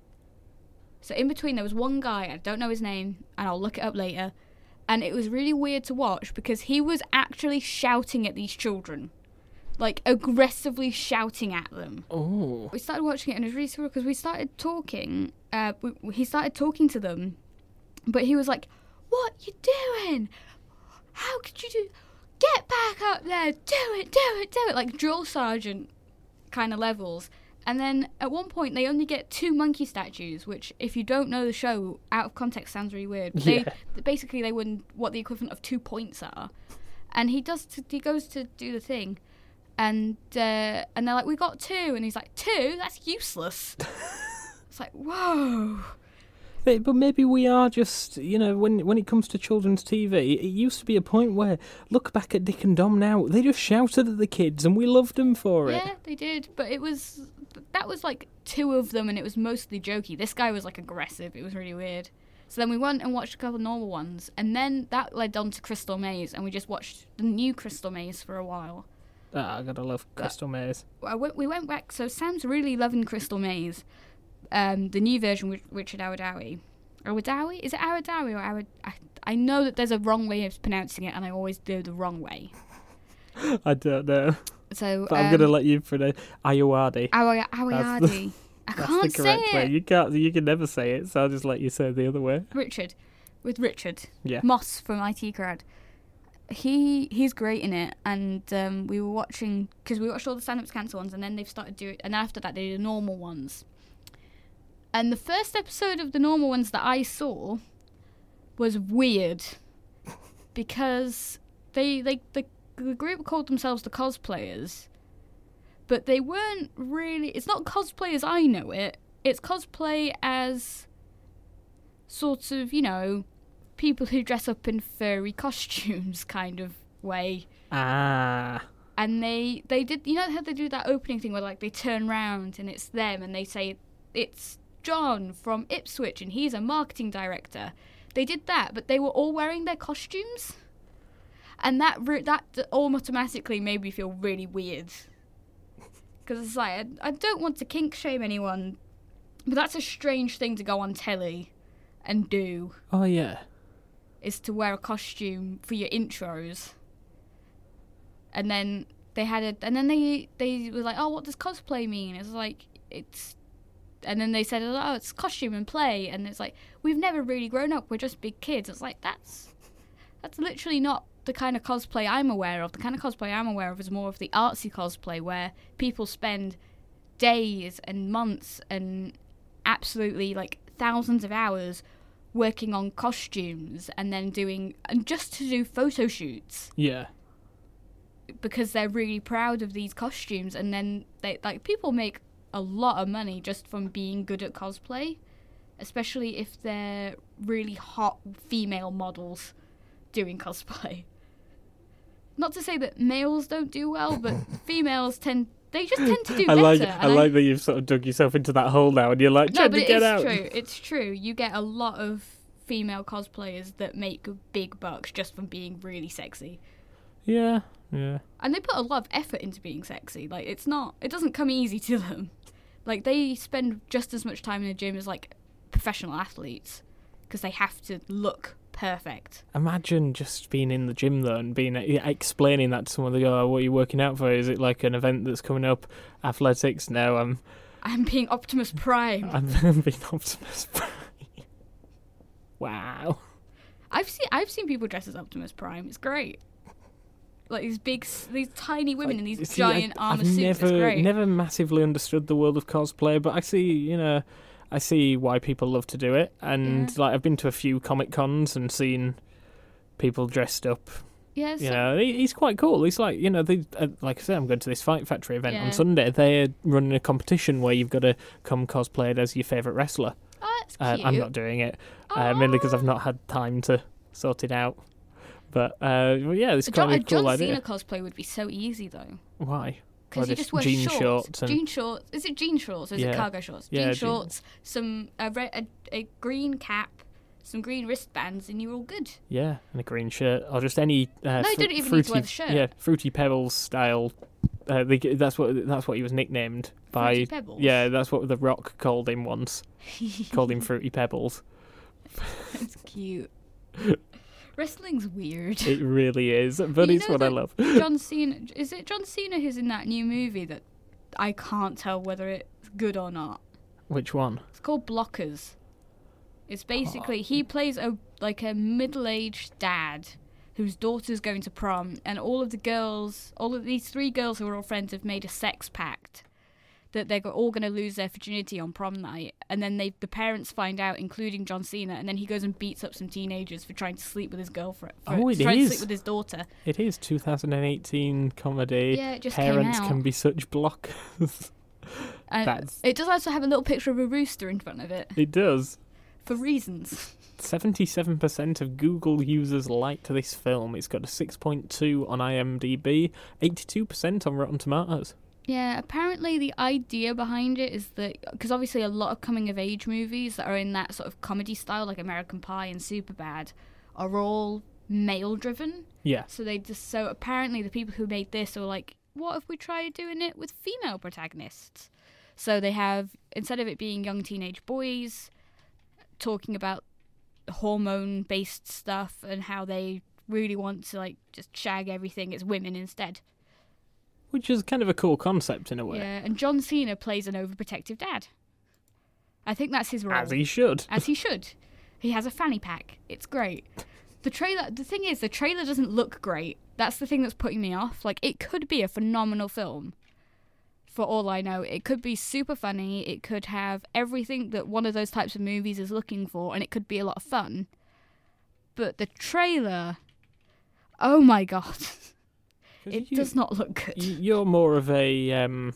So in between there was one guy, I don't know his name, and I'll look it up later, and it was really weird to watch because he was actually shouting at these children. Like, aggressively shouting at them. Oh. We started watching it, and it was really surreal because we started talking. Uh, we, he started talking to them, but he was like, "What you doing? How could you do? Get back up there! Do it! Do it! Do it!" Like drill sergeant kind of levels. And then at one point, they only get two monkey statues, which, if you don't know the show, out of context sounds really weird. But Yeah. They, basically, they wouldn't what the equivalent of two points are. And he does. To, he goes to do the thing. And uh, and they're like, "We got two," and he's like, two? That's useless. It's like, whoa. But but maybe we are just, you know, when when it comes to children's T V, it used to be a point where, look back at Dick and Dom now, they just shouted at the kids and we loved them for it. Yeah, they did, but it was, that was like two of them and it was mostly jokey. This guy was like aggressive, it was really weird. So then we went and watched a couple of normal ones, and then that led on to Crystal Maze, and we just watched the new Crystal Maze for a while. Ah, I gotta love Crystal Maze. I went, we went back, so Sam's really loving Crystal Maze, um, the new version with Richard Ayoade. Ayoade? Is it Ayoade or Ayoade? I, I know that there's a wrong way of pronouncing it, and I always do the wrong way. I don't know. So But I'm um, gonna let you pronounce Ayoade. Ayoade. That's the- I That's can't the say correct it. way. You can't. You can never say it, so I'll just let you say it the other way. Richard, with Richard Yeah. Moss from I T Crowd. He he's great in it, and um, we were watching because we watched all the Stand Up Cancer ones, and then they've started doing, and after that they did the normal ones. And the first episode of the normal ones that I saw was weird because they they the, the group called themselves the Cosplayers, but they weren't really. It's not cosplay as I know it. It's cosplay as sort of, you know, people who dress up in furry costumes kind of way. Ah. And they they did, you know how they do that opening thing where like they turn round and it's them and they say it's John from Ipswich and he's a marketing director. They did that, but they were all wearing their costumes, and that re- that automatically made me feel really weird because it's like I, I don't want to kink shame anyone, but that's a strange thing to go on telly and do. Oh yeah. Is to wear a costume for your intros. And then they had a, and then they they were like, oh, what does cosplay mean? It's like it's, and then they said, oh, it's costume and play, and it's like we've never really grown up. We're just big kids. It's like that's that's literally not the kind of cosplay I'm aware of. The kind of cosplay I'm aware of is more of the artsy cosplay where people spend days and months and absolutely like thousands of hours working on costumes and then doing, and just to do photo shoots Yeah. because they're really proud of these costumes, and then they like people make a lot of money just from being good at cosplay, especially if they're really hot female models doing cosplay. Not to say that males don't do well, but females tend they just tend to do I better. like. and I like that you've sort of dug yourself into that hole now, and you're like No, trying but to it get is out. true. It's true. You get a lot of female cosplayers that make big bucks just from being really sexy. Yeah. Yeah. And they put a lot of effort into being sexy. Like, it's not, it doesn't come easy to them. Like, they spend just as much time in the gym as, like, professional athletes because they have to look perfect. Imagine just being in the gym though and being explaining that to someone. They go, oh, "What are you working out for? Is it like an event that's coming up? Athletics? No, I'm. I'm being Optimus Prime. I'm being Optimus Prime." Wow. I've seen I've seen people dress as Optimus Prime. It's great. Like these big, s- these tiny women in these See, giant I, armor I've suits. never, It's great. never massively understood the world of cosplay, but I see, you know, I see why people love to do it, and Yeah. like I've been to a few Comic Cons and seen people dressed up. Yeah, You so- know, he, he's quite cool. He's like, you know, they, uh, like I said, I'm going to this Fight Factory event Yeah. on Sunday. They're running a competition where you've got to come cosplayed as your favourite wrestler. Oh, that's Uh, cute. I'm not doing it, uh, mainly because I've not had time to sort it out. But uh, well, yeah, it's A kind John, of a a cool John idea. Cena cosplay would be so easy though. Why? Because Or he just just wears jean shorts. shorts and- Jean shorts. Is it jean shorts or is Yeah. it cargo shorts? Yeah, Jean jeans. shorts, some a, re- a, a green cap, some green wristbands, and you're all good. Yeah, and a green shirt, or just any. Uh, No, you fr- don't even fruity, need to wear the shirt. Yeah, Fruity Pebbles style. Uh, they, that's what that's what he was nicknamed by. Fruity Pebbles? Yeah, that's what The Rock called him once. Called him Fruity Pebbles. It's cute. Wrestling's weird. It really is, but You it's know what I that love. John Cena. Is it John Cena who's in that new movie that I can't tell whether it's good or not? Which one? It's called Blockers. It's basically he plays a like a middle-aged dad whose daughter's going to prom, and all of the girls, all of these three girls who are all friends, have made a sex pact that they're all going to lose their virginity on prom night, and then they the parents find out, including John Cena, and then he goes and beats up some teenagers for trying to sleep with his girlfriend. For Oh, it trying is. to sleep with his daughter. It is two thousand eighteen comedy. Yeah, it just came Parents out. can be such blockers. And That's- it does also have a little picture of a rooster in front of it It does. for reasons. seventy-seven percent of Google users liked this film. It's got a six point two on IMDb, eighty-two percent on Rotten Tomatoes. Yeah, apparently the idea behind it is that, because obviously a lot of coming-of-age movies that are in that sort of comedy style, like American Pie and Superbad, are all male-driven. Yeah. So they just so apparently the people who made this are like, what if we tried doing it with female protagonists? So they have, instead of it being young teenage boys talking about hormone-based stuff and how they really want to like just shag everything, it's women instead. Which is kind of a cool concept in a way. Yeah, and John Cena plays an overprotective dad. I think that's his role. As he should. As he should. He has a fanny pack. It's great. The trailer, the thing is, the trailer doesn't look great. That's the thing that's putting me off. Like, it could be a phenomenal film. For all I know, it could be super funny. It could have everything that one of those types of movies is looking for, and it could be a lot of fun. But the trailer, oh my god. It you, does not look good. y- You're more of a um,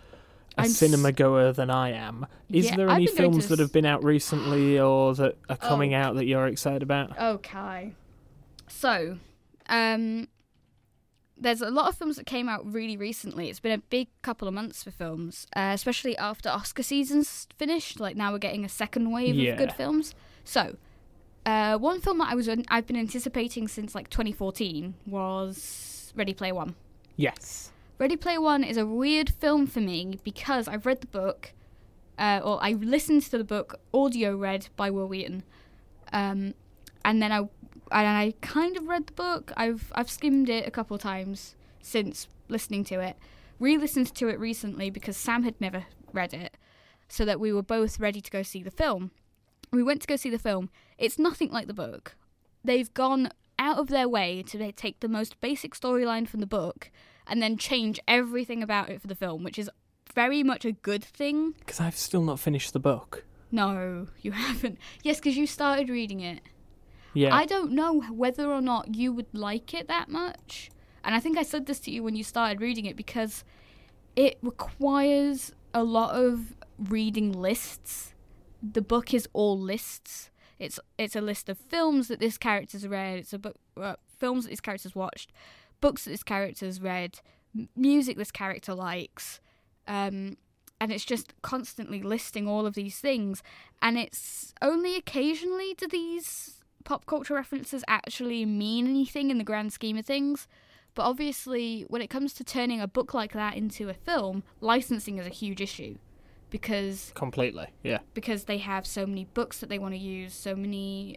a I'm cinema s- goer than I am. Is Yeah, there I've any been going films to that have s- been out recently or that are coming Oh. out that you're excited about? Okay. So, um, there's a lot of films that came out really recently. It's been a big couple of months for films, uh, especially after Oscar season's finished. Like, now we're getting a second wave Yeah. of good films. So, uh, one film that I was I've been anticipating since like twenty fourteen was Ready Player One. Yes. Ready Player One is a weird film for me because I've read the book, uh, or I listened to the book, audio read by Will Wheaton, um, and then I and I kind of read the book. I've I've skimmed it a couple of times since listening to it. Re-listened to it recently because Sam had never read it, so that we were both ready to go see the film. We went to go see the film. It's nothing like the book. They've gone out of their way to take the most basic storyline from the book and then change everything about it for the film, which is very much a good thing. Because I've still not finished the book. No, you haven't. Yes, because you started reading it. Yeah. I don't know whether or not you would like it that much. And I think I said this to you when you started reading it, because it requires a lot of reading lists. The book is all lists. It's it's a list of films that this character's read. It's a book uh, films that this character's watched, books that this character's read, m- music this character likes, um, and it's just constantly listing all of these things. And it's only occasionally do these pop culture references actually mean anything in the grand scheme of things. But obviously, when it comes to turning a book like that into a film, licensing is a huge issue. Because Completely, yeah. because they have so many books that they want to use, so many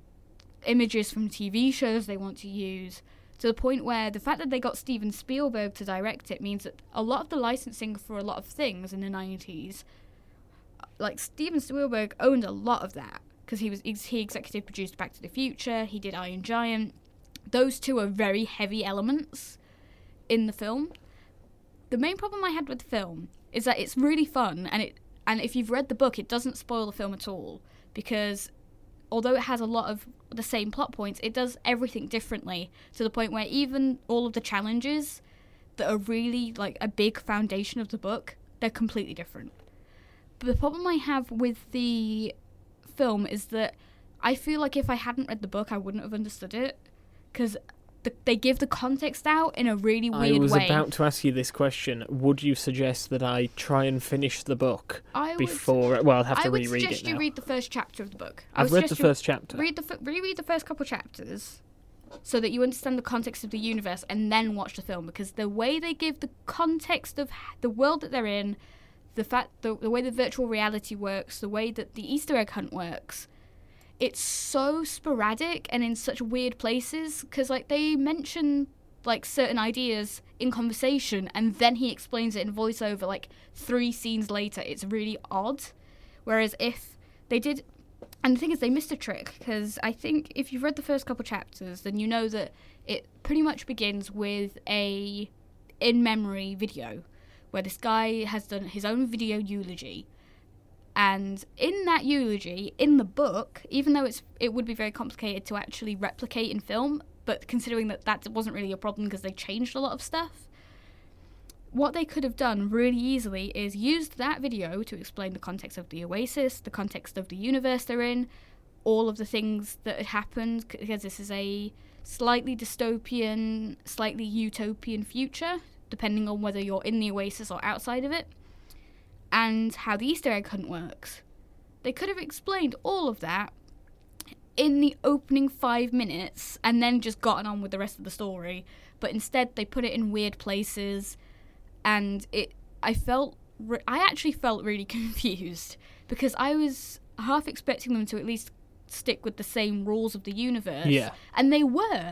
images from T V shows they want to use, to the point where the fact that they got Steven Spielberg to direct it means that a lot of the licensing for a lot of things in the nineties, like Steven Spielberg owned a lot of that, because he was he executive produced Back to the Future, he did Iron Giant. Those two are very heavy elements in the film. The main problem I had with the film is that it's really fun, and it and if you've read the book, it doesn't spoil the film at all, because although it has a lot of the same plot points, it does everything differently, to the point where even all of the challenges that are really like a big foundation of the book, they're completely different. But the problem I have with the film is that I feel like if I hadn't read the book, I wouldn't have understood it, because the, they give the context out in a really weird way. I was way. about to ask you this question. Would you suggest that I try and finish the book I would, before? Well, I'll have to I would reread it suggest now. you read the first chapter of the book. I I've would read the suggest you first chapter. Read the f- reread the first couple chapters, so that you understand the context of the universe, and then watch the film. Because the way they give the context of the world that they're in, the fact the, the way the virtual reality works, the way that the Easter egg hunt works, it's so sporadic and in such weird places. Because like they mention like certain ideas in conversation, and then he explains it in voiceover like three scenes later. It's really odd. Whereas if they did, and the thing is they missed a trick, because I think if you've read the first couple chapters, then you know that it pretty much begins with a in-memory video where this guy has done his own video eulogy. And in that eulogy, in the book, even though it's it would be very complicated to actually replicate in film, but considering that that wasn't really a problem because they changed a lot of stuff, what they could have done really easily is used that video to explain the context of the Oasis, the context of the universe they're in, all of the things that had happened, because this is a slightly dystopian, slightly utopian future, depending on whether you're in the Oasis or outside of it, and how the Easter egg hunt works. They could have explained all of that in the opening five minutes and then just gotten on with the rest of the story, but instead they put it in weird places, and it I felt re- I actually felt really confused, because I was half expecting them to at least stick with the same rules of the universe, Yeah. and they were,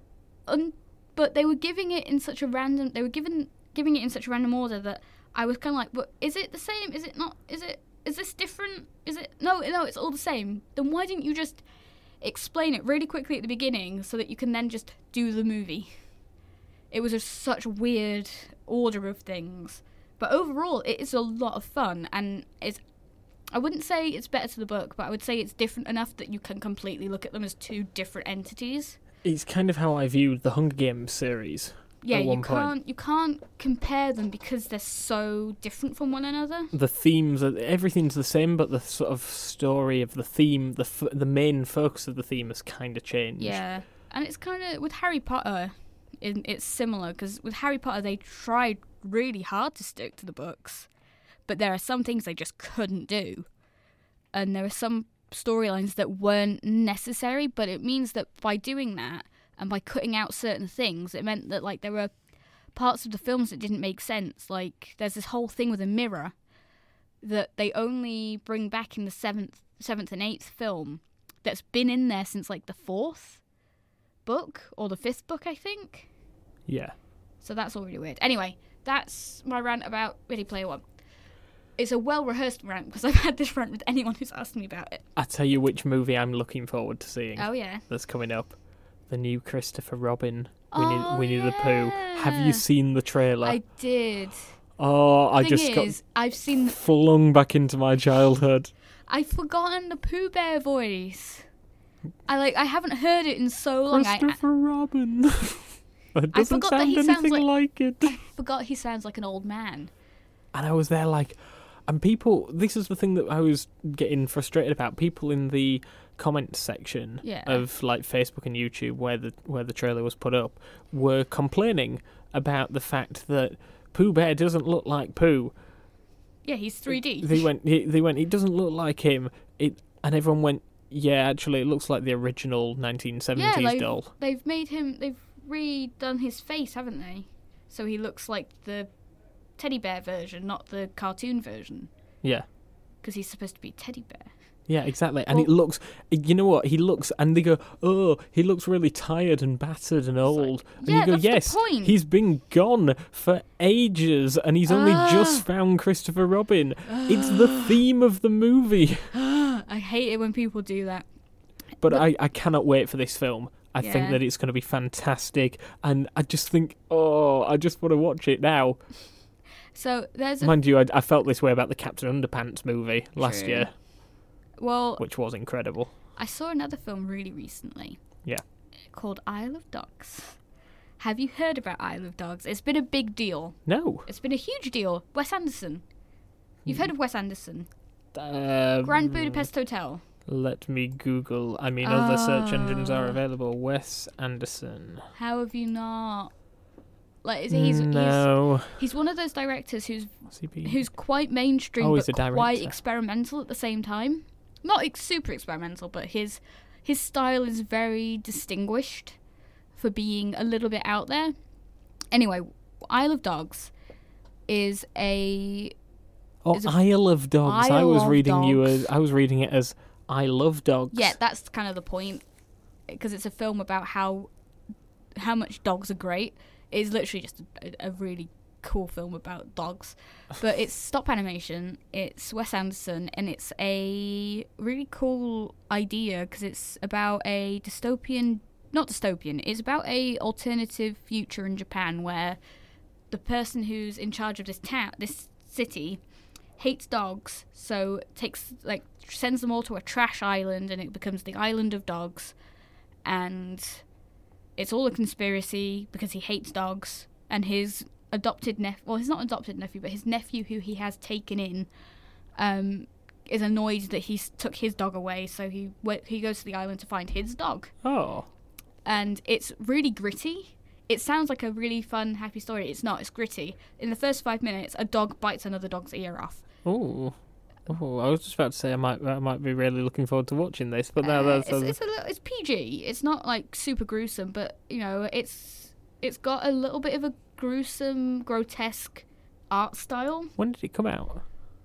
um, but they were giving it in such a random they were given giving it in such a random order that I was kind of like, but is it the same? Is it not? Is it? Is this different? Is it? No, no, it's all the same. Then why didn't you just explain it really quickly at the beginning so that you can then just do the movie? It was just such a weird order of things. But overall, it is a lot of fun, and it's, I wouldn't say it's better to the book, but I would say it's different enough that you can completely look at them as two different entities. It's kind of how I viewed the Hunger Games series. Yeah, at you one point. can't you can't compare them because they're so different from one another. The themes, are, everything's the same, but the sort of story of the theme, the f- the main focus of the theme has kind of changed. Yeah, and it's kind of with Harry Potter, it, it's similar, because with Harry Potter they tried really hard to stick to the books, but there are some things they just couldn't do, and there are some storylines that weren't necessary. But it means that by doing that, and by cutting out certain things, it meant that like there were parts of the films that didn't make sense. Like there's this whole thing with a mirror that they only bring back in the seventh, seventh and eighth film. That's been in there since like the fourth book or the fifth book, I think. Yeah. So that's all really weird. Anyway, that's my rant about Ready Player One. It's a well-rehearsed rant, because I've had this rant with anyone who's asked me about it. I tell you which movie I'm looking forward to seeing. Oh yeah. That's coming up. The new Christopher Robin, Oh, Winnie, Winnie the Pooh. Have yeah. you seen the trailer? I did. oh, I Thing just is, I've got seen. flung back into my childhood. I've forgotten the Pooh Bear voice. I like. I haven't heard it in so long. I, Christopher Robin. It I doesn't forgot that sound he anything sounds like- like it. I forgot he sounds like an old man. And I was there like, and people, this is the thing that I was getting frustrated about. People in the comments section Yeah. of like Facebook and YouTube where the where the trailer was put up were complaining about the fact that Pooh Bear doesn't look like Pooh. Yeah, he's three D. They went, he, they went, it doesn't look like him. It, and everyone went, yeah, actually, it looks like the original nineteen seventies Yeah, like- doll. They've made him. They've redone his face, haven't they? So he looks like the teddy bear version, not the cartoon version, Yeah. because he's supposed to be a teddy bear. Yeah, exactly. And it Well- looks, you know what, he looks, and they go, oh, he looks really tired and battered and old. And yeah, you go, that's the yes, point." he's been gone for ages and he's only Ah. just found Christopher Robin. It's the theme of the movie. I hate it when people do that. But But- I, I cannot wait for this film. I think Yeah. that it's going to be fantastic. And I just think, oh, I just want to watch it now. So there's a Mind you, I, I felt this way about the Captain Underpants movie last True. year, well, which was incredible. I saw another film really recently. Yeah. Called Isle of Dogs. Have you heard about Isle of Dogs? It's been a big deal. No. It's been a huge deal. Wes Anderson. You've heard of Wes Anderson. Um, Grand Budapest Hotel. Let me Google. I mean, other search engines are Oh. available. Wes Anderson. How have you not? Like, is he's no. he's he's one of those directors who's What's he been? who's quite mainstream Oh, but he's a quite director. experimental at the same time. Not ex- super experimental, but his his style is very distinguished for being a little bit out there. Anyway, Isle of Dogs is a Oh, is a- Isle of Dogs. I Isle was of reading you Dogs. as I was reading it as I love dogs. yeah, that's kind of the point, because it's a film about how how much dogs are great. It's literally just a, a really cool film about dogs, but it's stop animation. It's Wes Anderson, and it's a really cool idea because it's about a dystopian, not dystopian. It's about a alternative future in Japan where the person who's in charge of this town, this city, hates dogs, so takes like sends them all to a trash island, and it becomes the island of dogs, and it's all a conspiracy because he hates dogs, and his adopted nephew, well, he's not adopted nephew, but his nephew who he has taken in, um, is annoyed that he took his dog away, so he he goes to the island to find his dog, Oh. and it's really gritty. It sounds like a really fun, happy story. It's not. It's gritty. In the first five minutes, a dog bites another dog's ear off. Oh. Oh, I was just about to say I might I might be really looking forward to watching this, but now Uh, that's it's, it's a little, it's P G. It's not like super gruesome, but you know, it's it's got a little bit of a gruesome, grotesque art style. when did it come out?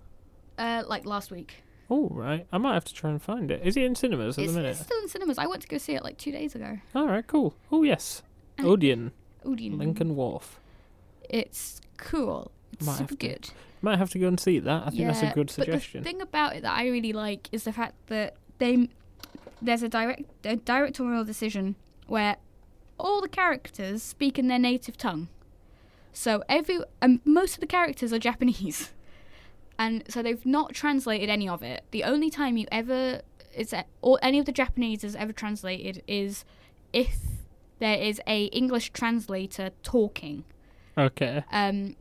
Uh, like last week. Oh, right. I might have to try and find it. Is it in cinemas at It's, the minute? it's still in cinemas. I went to go see it like two days ago. All right, cool. Oh, yes. And- Odeon, Odeon. Lincoln Wharf. It's cool. It's Might super have to- good. Might have to go and see that. I think that's a Yeah, good But suggestion. the thing about it that I really like is the fact that they there's a direct a directorial decision where all the characters speak in their native tongue. So every um, most of the characters are Japanese, and so they've not translated any of it. The only time you ever it's a, or any of the Japanese is ever translated is if there is a English translator talking. Okay. Um,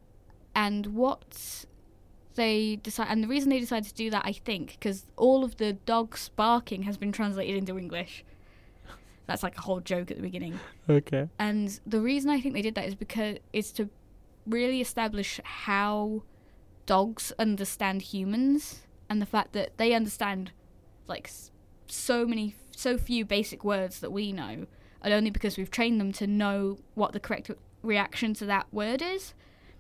and what they decide, and the reason they decided to do that, I think, because all of the dogs barking has been translated into English. That's like a whole joke at the beginning. Okay. And the reason I think they did that is because it's to really establish how dogs understand humans, and the fact that they understand like s- so many, so few basic words that we know, and only because we've trained them to know what the correct reaction to that word is.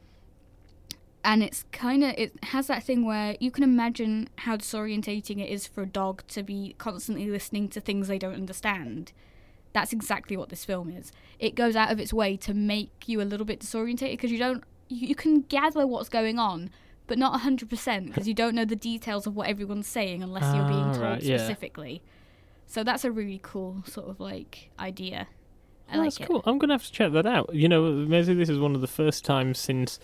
And it's kind of, it has that thing where you can imagine how disorientating it is for a dog to be constantly listening to things they don't understand. That's exactly what this film is. It goes out of its way to make you a little bit disorientated because you don't, you, you can gather what's going on, but not one hundred percent because you don't know the details of what everyone's saying unless you're being Ah, told right, yeah. specifically. So that's a really cool sort of like idea. I Oh, like that's it. cool. I'm going to have to check that out. You know, maybe this is one of the first times since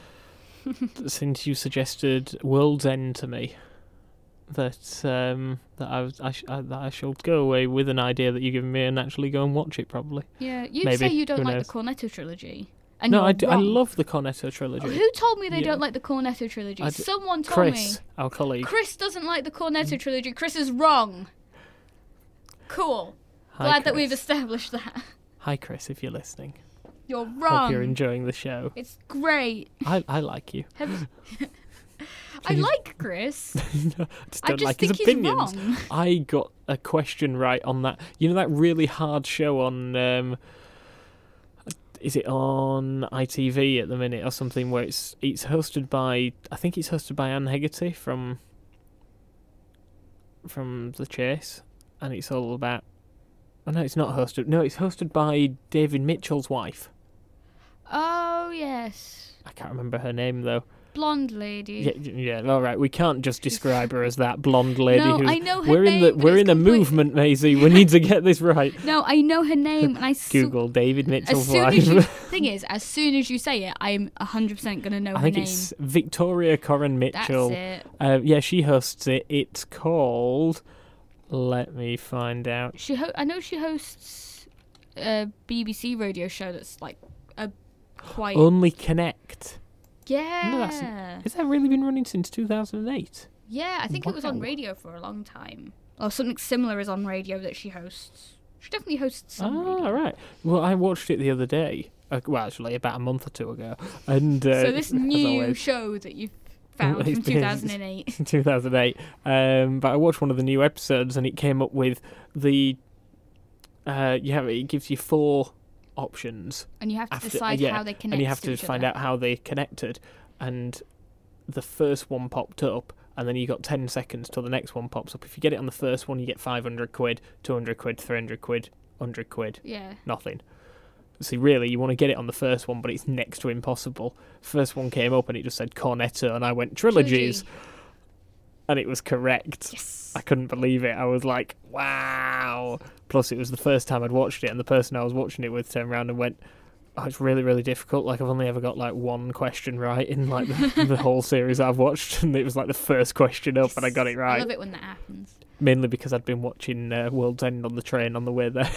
since you suggested World's End to me that um, that I, was, I, sh- I that I shall go away with an idea that you've given me and actually go and watch it probably. Yeah, you Maybe. say you don't Who like knows? the Cornetto trilogy. And no, you're I, do, I wrong. love the Cornetto trilogy. Who told me they Yeah. don't like the Cornetto trilogy? I d- Someone told Chris, me. our colleague. Chris doesn't like the Cornetto trilogy. Chris is wrong. Cool. Hi, Glad that Chris. we've established that. Hi, Chris, if you're listening. You're Hope wrong. you're enjoying the show. It's great. I, I like you. Have- I He's- like Chris. I just I don't just like think his he's opinions. wrong. I got a question right on that. You know that really hard show on, um, is it on I T V at the minute or something, where it's it's hosted by, I think it's hosted by Anne Hegarty from from The Chase, and it's all about, oh no, it's not hosted, no, it's hosted by David Mitchell's wife. Oh, yes. I can't remember her name though. Blonde lady. Yeah, yeah, all right. We can't just describe her as that blonde lady. No, who's, I know her we're in the name, but we're it's in a complete- movement, Maisie. We need to get this right. No, I know her name, and I su- Google David As Mitchell's soon wife. as you, thing is, as soon as you say it, I'm one hundred percent going to know I her think name. it's Victoria Corin Mitchell. That's it. Uh, yeah, she hosts it. It's called. Let me find out. She ho- I know she hosts a B B C radio show that's like a quite Only Connect. yeah No, that's- Has that really been running since two thousand eight? yeah. I think it was on Wow. radio for a long time. or something similar is on radio that she hosts. She definitely hosts some Ah, radio. right. Well, I watched it the other day. Uh, well, actually, about a month or two ago. And uh, So this as new always, show that you've found Well, it's from been- two thousand eight. two thousand eight. Um, but I watched one of the new episodes, and it came up with the. Uh, you have it gives you four options, And you have to After- decide yeah, how they connect and you have to each find other. out how they connected. And the first one popped up, and then you got ten seconds till the next one pops up. If you get it on the first one, you get five hundred quid, two hundred quid, three hundred quid, one hundred quid, Yeah. nothing. See, really, you want to get it on the first one, but it's next to impossible. First one came up and it just said Cornetto, and I went trilogies, Trilogy. and it was correct. Yes. I couldn't believe it. I was like, wow. Plus, it was the first time I'd watched it, and the person I was watching it with turned around and went, oh, it's really, really difficult. Like, I've only ever got, like, one question right in, like, the, the whole series I've watched, and it was, like, the first question up, and I got it I right. love it when that happens. Mainly because I'd been watching uh, World's End on the train on the way there.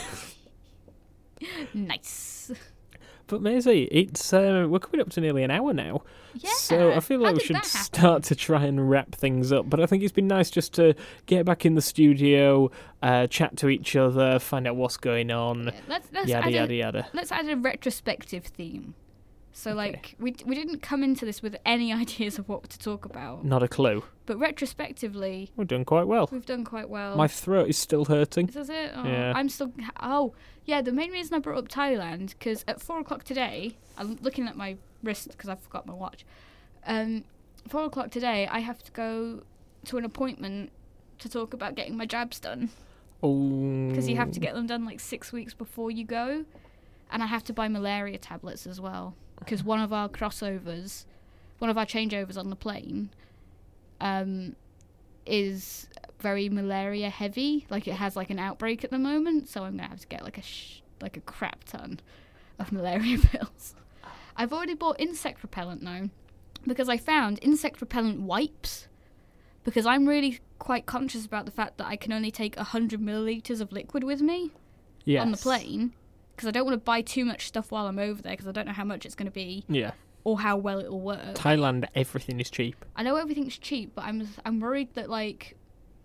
Nice. But Maisie, it's uh, we're coming up to nearly an hour now, Yeah. so I feel How like we did should that happen? start to try and wrap things up. But I think it's been nice just to get back in the studio, uh, chat to each other, find out what's going on, Yeah, let's let's yada add yada a, yada. let's add a retrospective theme. So Okay. like we we didn't come into this with any ideas of what to talk about, Not a clue. but retrospectively We're doing quite well. we've done quite well. My throat is still hurting. Is it? Oh, Yeah. I'm still. Oh, yeah. The main reason I brought up Thailand because at four o'clock today, I'm looking at my wrist because I forgot my watch. Um, four o'clock today, I have to go to an appointment to talk about getting my jabs done Oh, because you have to get them done like six weeks before you go, and I have to buy malaria tablets as well because one of our crossovers, one of our changeovers on the plane, um, is very malaria heavy. Like it has like an outbreak at the moment, so I'm gonna have to get like a sh- like a crap ton of malaria pills. I've already bought insect repellent now because I found insect repellent wipes because I'm really quite conscious about the fact that I can only take one hundred millilitres of liquid with me yes. on the plane because I don't want to buy too much stuff while I'm over there because I don't know how much it's going to be Yeah. or how well it'll work. Thailand, everything is cheap. I know everything's cheap, but I'm I'm worried that like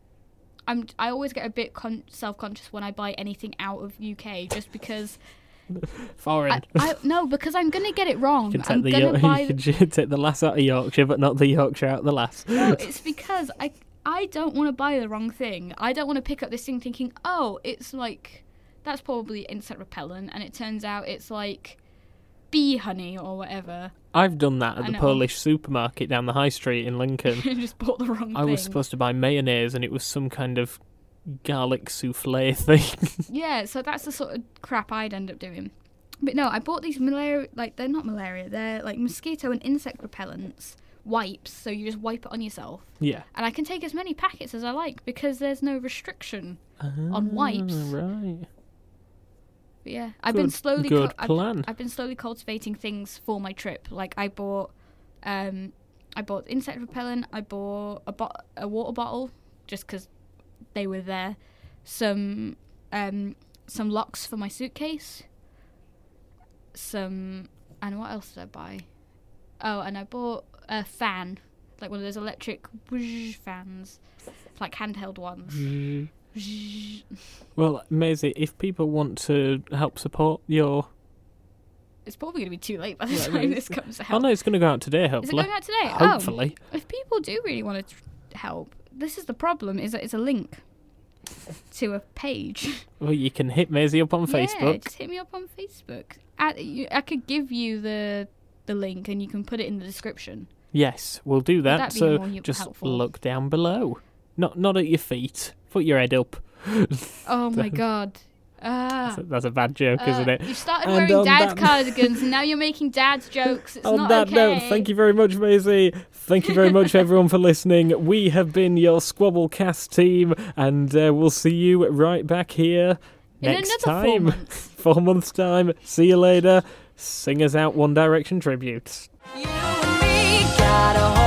I'm I always get a bit con- self-conscious when I buy anything out of U K just because Foreign. I, I no because I'm gonna get it wrong. You can take I'm the gonna York- buy you can take the lass out of Yorkshire, but not the Yorkshire out of the lass. no. It's because I I don't want to buy the wrong thing. I don't want to pick up this thing thinking, oh, it's like that's probably insect repellent, and it turns out it's like bee honey or whatever. I've done that at I the know. Polish supermarket down the high street in Lincoln. I just bought the wrong I thing. was supposed to buy mayonnaise, and it was some kind of garlic souffle thing. Yeah, so that's the sort of crap I'd end up doing. But no, I bought these malaria, like, they're not malaria, they're like mosquito and insect repellents wipes, so you just wipe it on yourself. Yeah. And I can take as many packets as I like because there's no restriction on wipes. Ah, right. But yeah, I've been Good- slowly good I've- plan. I've, been slowly cultivating things for my trip. Like I bought, um, I bought insect repellent. I bought a bot- a water bottle just because they were there. Some, um, some locks for my suitcase. Some, and what else did I buy? Oh, and I bought a fan, like one of those electric whoosh fans, like handheld ones. Well, Maisie, if people want to help support your... It's probably going to be too late by the Yeah, time it this is. comes out. Oh, no, it's going to go out today, Is it hopefully. going out today? Hopefully. Oh, if people do really want to tr- help, this is the problem, is that it's a link to a page. Well, you can hit Maisie up on Yeah, Facebook. just hit me up on Facebook. I, you, I could give you the the link and you can put it in the description. Yes, we'll do that. that be So more u- just helpful? look down below. Not not at your feet. Put your head up. Oh my god. Ah. That's a, that's a bad joke, Uh, isn't it? You started And wearing on dad's that- cardigans and now you're making dad's jokes. It's On not that okay. note, thank you very much, Maisie. Thank you very much, everyone, for listening. We have been your Squabblecast team, and uh, we'll see you right back here In next another time. four months. Four months' time. See you later. Sing us out One Direction tributes. You and me got a